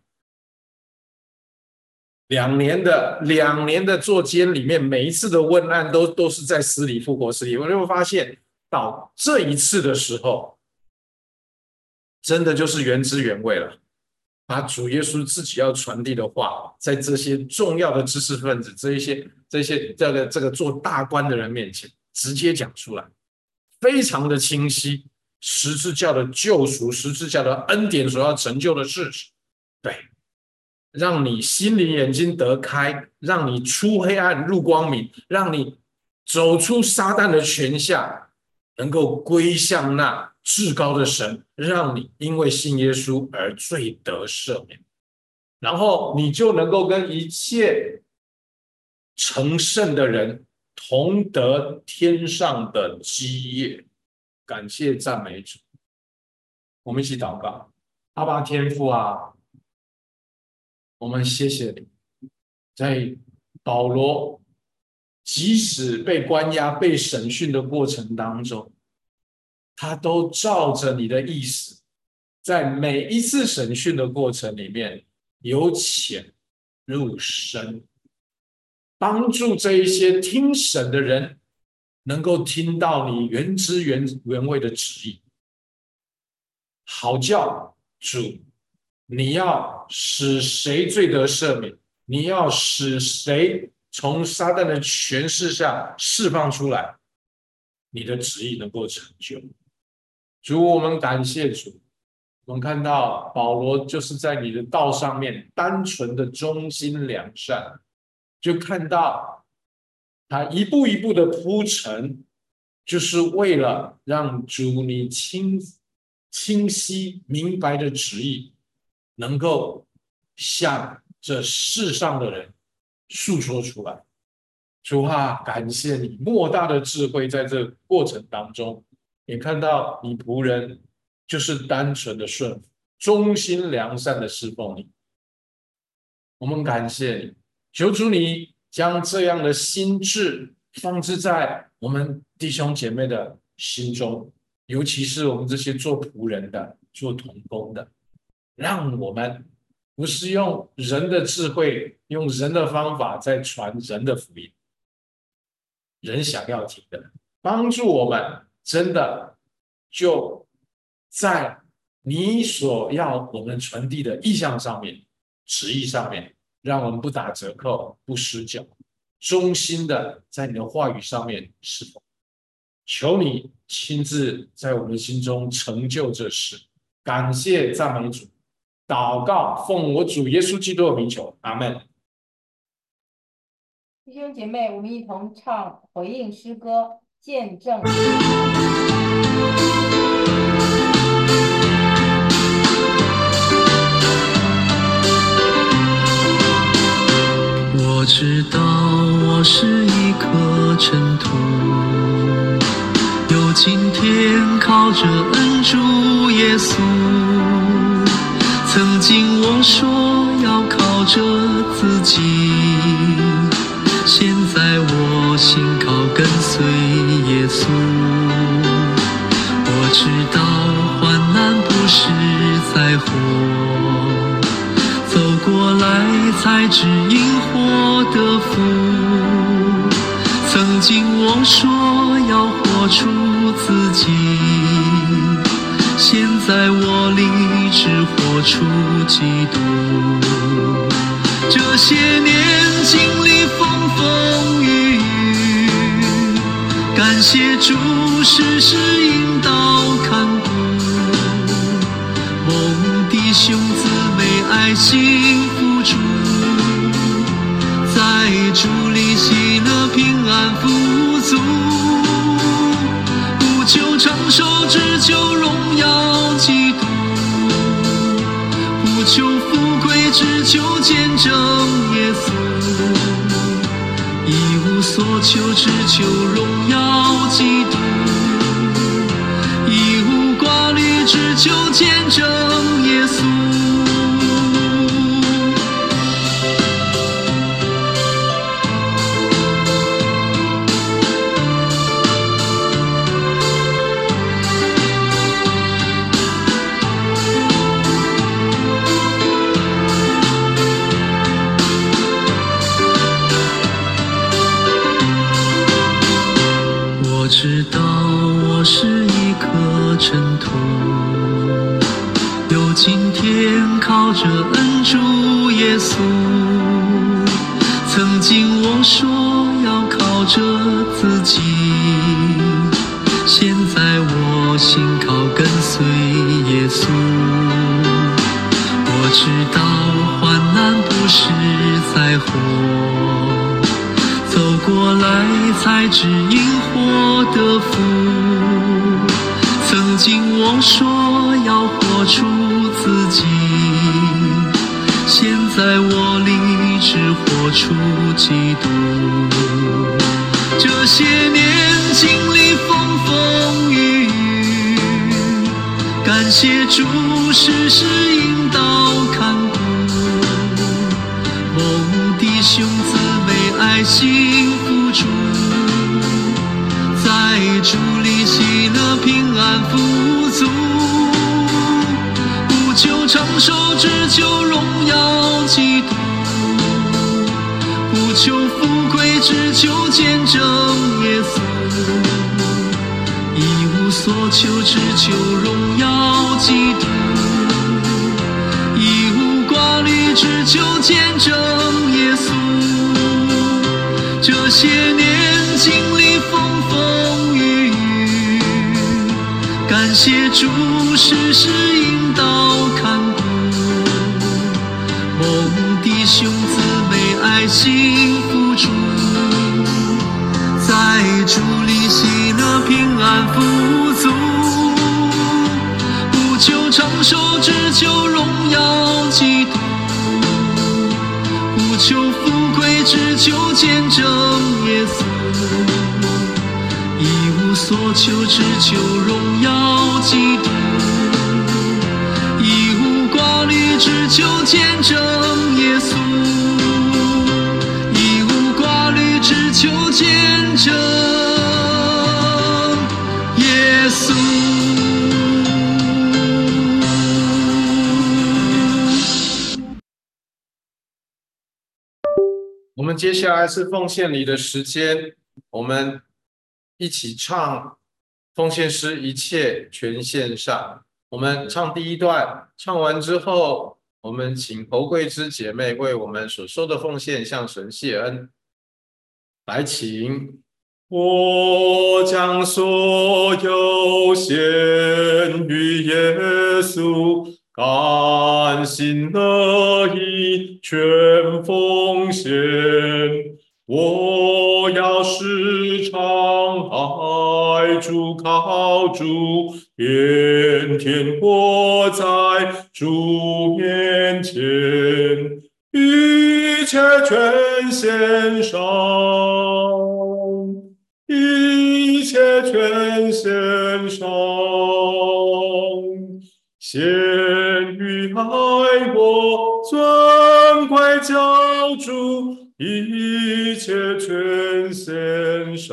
两年的两年的坐监里面，每一次的问案都都是在死里复活，死里复活，我就会发现到这一次的时候，真的就是原汁原味了。把主耶稣自己要传递的话，在这些重要的知识分子、这一些、这些这个这个做大官的人面前，直接讲出来，非常的清晰。十字架的救赎，十字架的恩典所要成就的事情，对，让你心灵眼睛得开，让你出黑暗入光明，让你走出撒旦的权下，能够归向那至高的神，让你因为信耶稣而罪得赦免，然后你就能够跟一切成圣的人同得天上的基业。感谢赞美主，我们一起祷告。阿爸天父啊，我们谢谢你，在保罗即使被关押、被审讯的过程当中，他都照着你的意思，在每一次审讯的过程里面由浅入深，帮助这一些听审的人能够听到你原汁原原味的旨意，好叫主你要使谁罪得赦免，你要使谁从撒旦的权势下释放出来，你的旨意能够成就。主，我们感谢主，我们看到保罗就是在你的道上面单纯的忠心良善，就看到他一步一步的铺陈，就是为了让主你清清晰明白的旨意能够向这世上的人诉说出来。主啊，感谢你莫大的智慧，在这个过程当中也看到你仆人就是单纯的顺服，忠心良善的侍奉你。我们感谢你，求主你将这样的心智放置在我们弟兄姐妹的心中，尤其是我们这些做仆人的、做同工的， 让我们不是用人的智慧，用人的方法在传人的福音，人想要听的，帮助我们真的就在你所要我们传递的意向上面、旨意上面，让我们不打折扣、不失脚，忠心的在你的话语上面侍奉。求你亲自在我们心中成就这事，感谢赞美主，祷告奉我主耶稣基督的名求，阿们。 弟兄姐妹，我们一同唱回应诗歌《见证》。 我知道我是一颗尘土，有今天靠着恩主耶稣。曾经我说要靠着自己，现在我信靠跟随耶稣。我知道患难不是灾祸，走过来才知因祸得福。曾经我说要活出自己，现在我立志活出基督。这些年经历风风雨雨，感谢主时时引导看顾，蒙弟兄姊妹爱心付出，在主里喜乐平安富足，不求长寿，只求荣耀基督，不求富贵，只求见证耶稣，一无所求，只求荣耀基督，一无挂虑，只求见证耶稣。知道我是一颗尘土，有今天靠着恩主耶稣。曾经我说要靠着自己，现在我信靠跟随耶稣。我知道患难不是灾祸，走过来才知因祸得福。曾经我说要活出自己，现在我立志活出基督。这些年经历风风雨雨，感谢主时时引导看顾，蒙弟兄姊妹爱心付出，在主里喜乐平安富足，不求长寿，只求荣耀基督，不求富贵，只求见证耶稣，一无所求，只求荣耀基督，一无挂虑，只求见证耶稣。这些年经历风风雨雨，感谢主时时引导看顾，蒙弟兄姊妹爱心付出，在主里喜乐平安富足，不求长寿，只求荣耀基督，不求富贵，只求见证耶稣，一无所求，只求荣耀基督，一无挂虑，只求见证耶稣，一无挂虑，只求见证耶稣。 我们接下来是奉献礼的时间，我们一起唱奉献诗，一切全献上。我们唱第一段，唱完之后，我们请侯桂枝姐妹为我们所收的奉献向神谢恩。来，请。我将所有献于耶稣，甘心乐意全奉献。我要时常爱主靠主，天天活在主面前，一切全献上，一切全献上，献于爱我尊贵救主，一切全献上。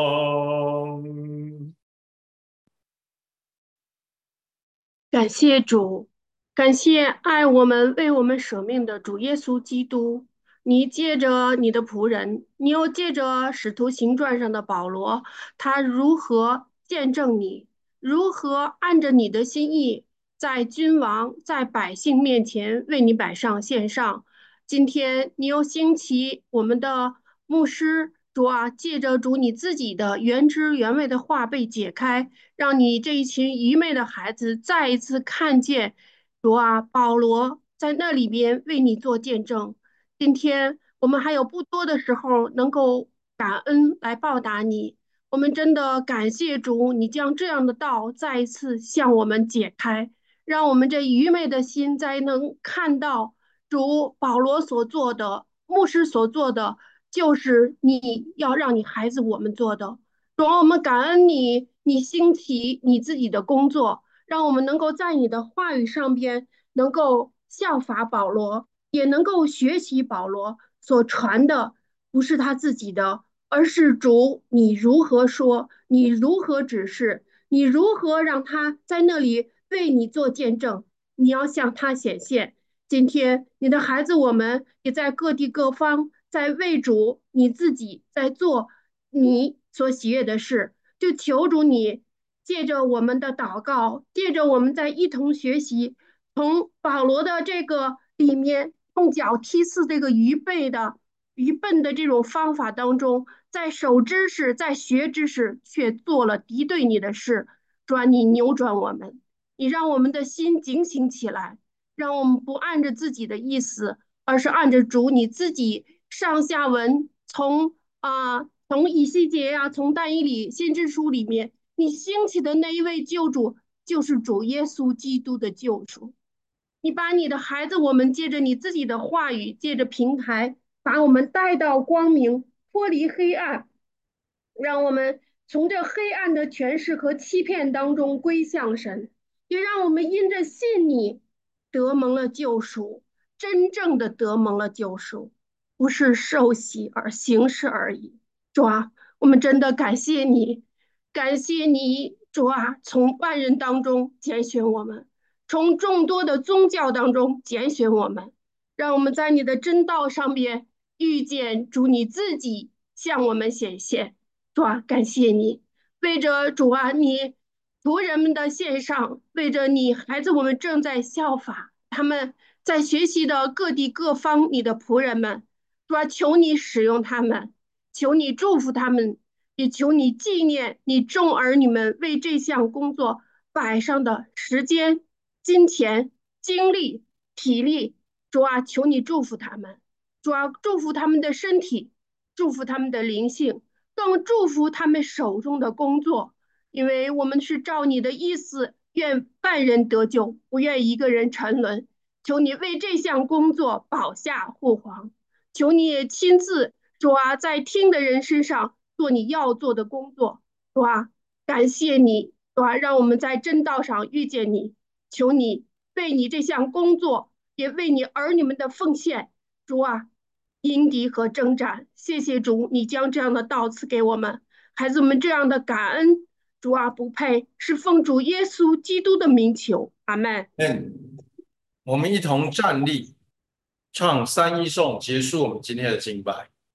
感谢主，感谢爱我们、为我们舍命的主耶稣基督。你借着你的仆人，你又借着使徒行传上的保罗，他如何见证你，如何按着你的心意，在君王、在百姓面前为你摆上献上。今天你又兴起我们的牧师，主啊，借着主你自己的原汁原味的话被解开，让你这一群愚昧的孩子再一次看见，主啊，保罗在那里边为你做见证。今天我们还有不多的时候能够感恩来报答你，我们真的感谢主，你将这样的道再一次向我们解开，让我们这愚昧的心再能看到主保罗所做的，牧师所做的，就是你要让你孩子我们做的。主，我们感恩你，你兴起你自己的工作，让我们能够在你的话语上边能够效法保罗，也能够学习保罗所传的，不是他自己的，而是主你如何说，你如何指示，你如何让他在那里为你做见证，你要向他显现。今天你的孩子我们也在各地各方，在为主你自己在做你所喜悦的事，就求主你借着我们的祷告，借着我们在一同学习，从保罗的这个里面用脚踢死这个愚笨的愚笨的这种方法当中，在守知识，在学知识，却做了敌对你的事。主啊，你扭转我们，你让我们的心警醒起来，让我们不按着自己的意思，而是按着主你自己上下文从啊、呃、从以西结呀、啊，从但以理先知书里面，你兴起的那一位救主，就是主耶稣基督的救赎。你把你的孩子，我们借着你自己的话语，借着平台，把我们带到光明，脱离黑暗，让我们从这黑暗的权势和欺骗当中归向神，也让我们因着信你得蒙了救赎，真正的得蒙了救赎，不是受洗而行事而已。主啊，我们真的感谢你，感谢你，主啊，从万人当中拣选我们，从众多的宗教当中拣选我们，让我们在你的真道上面遇见主你自己向我们显现。主啊，感谢你，为着主啊，你仆人们的献上，为着你孩子我们正在效法，他们在学习的各地各方，你的仆人们，主啊，求你使用他们，求你祝福他们，也求你纪念你众儿女们为这项工作摆上的时间、金钱、精力、体力。主啊，求你祝福他们，主啊，祝福他们的身体，祝福他们的灵性，更祝福他们手中的工作，因为我们是照你的意思，愿万人得救，不愿一个人沉沦。求你为这项工作保下护航，求你也亲自，主啊，在听的人身上做你要做的工作。主啊，感谢你，主啊，让我们在真道上遇见你。求你为你这项工作，也为你儿女们的奉献，主啊，因敌和征战。谢谢主，你将这样的道赐给我们孩子们，这样的感恩。主啊，不配，是奉主耶稣基督的名求，阿们。 嗯，我们一同站立，唱三一颂，结束我们今天的敬拜。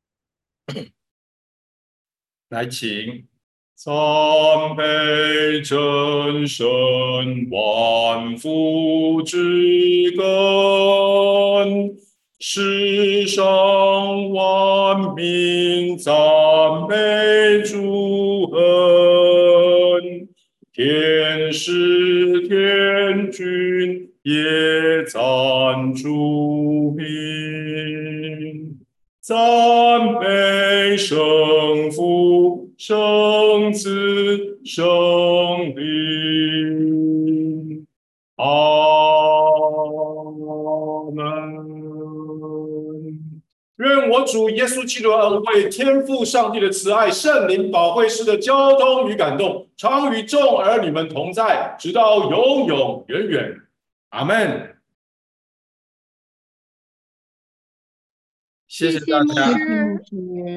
来，请。赞美真神万福之根，世上万民赞美主恩，天使天君也赞主名。赞美圣父、圣子、圣灵。阿门。愿我主耶稣基督的恩惠、天父上帝的慈爱、圣灵保惠师的交通与感动，常与众儿女们同在，直到永永远远。阿门。谢谢大家。 谢谢牧师。 谢谢牧师。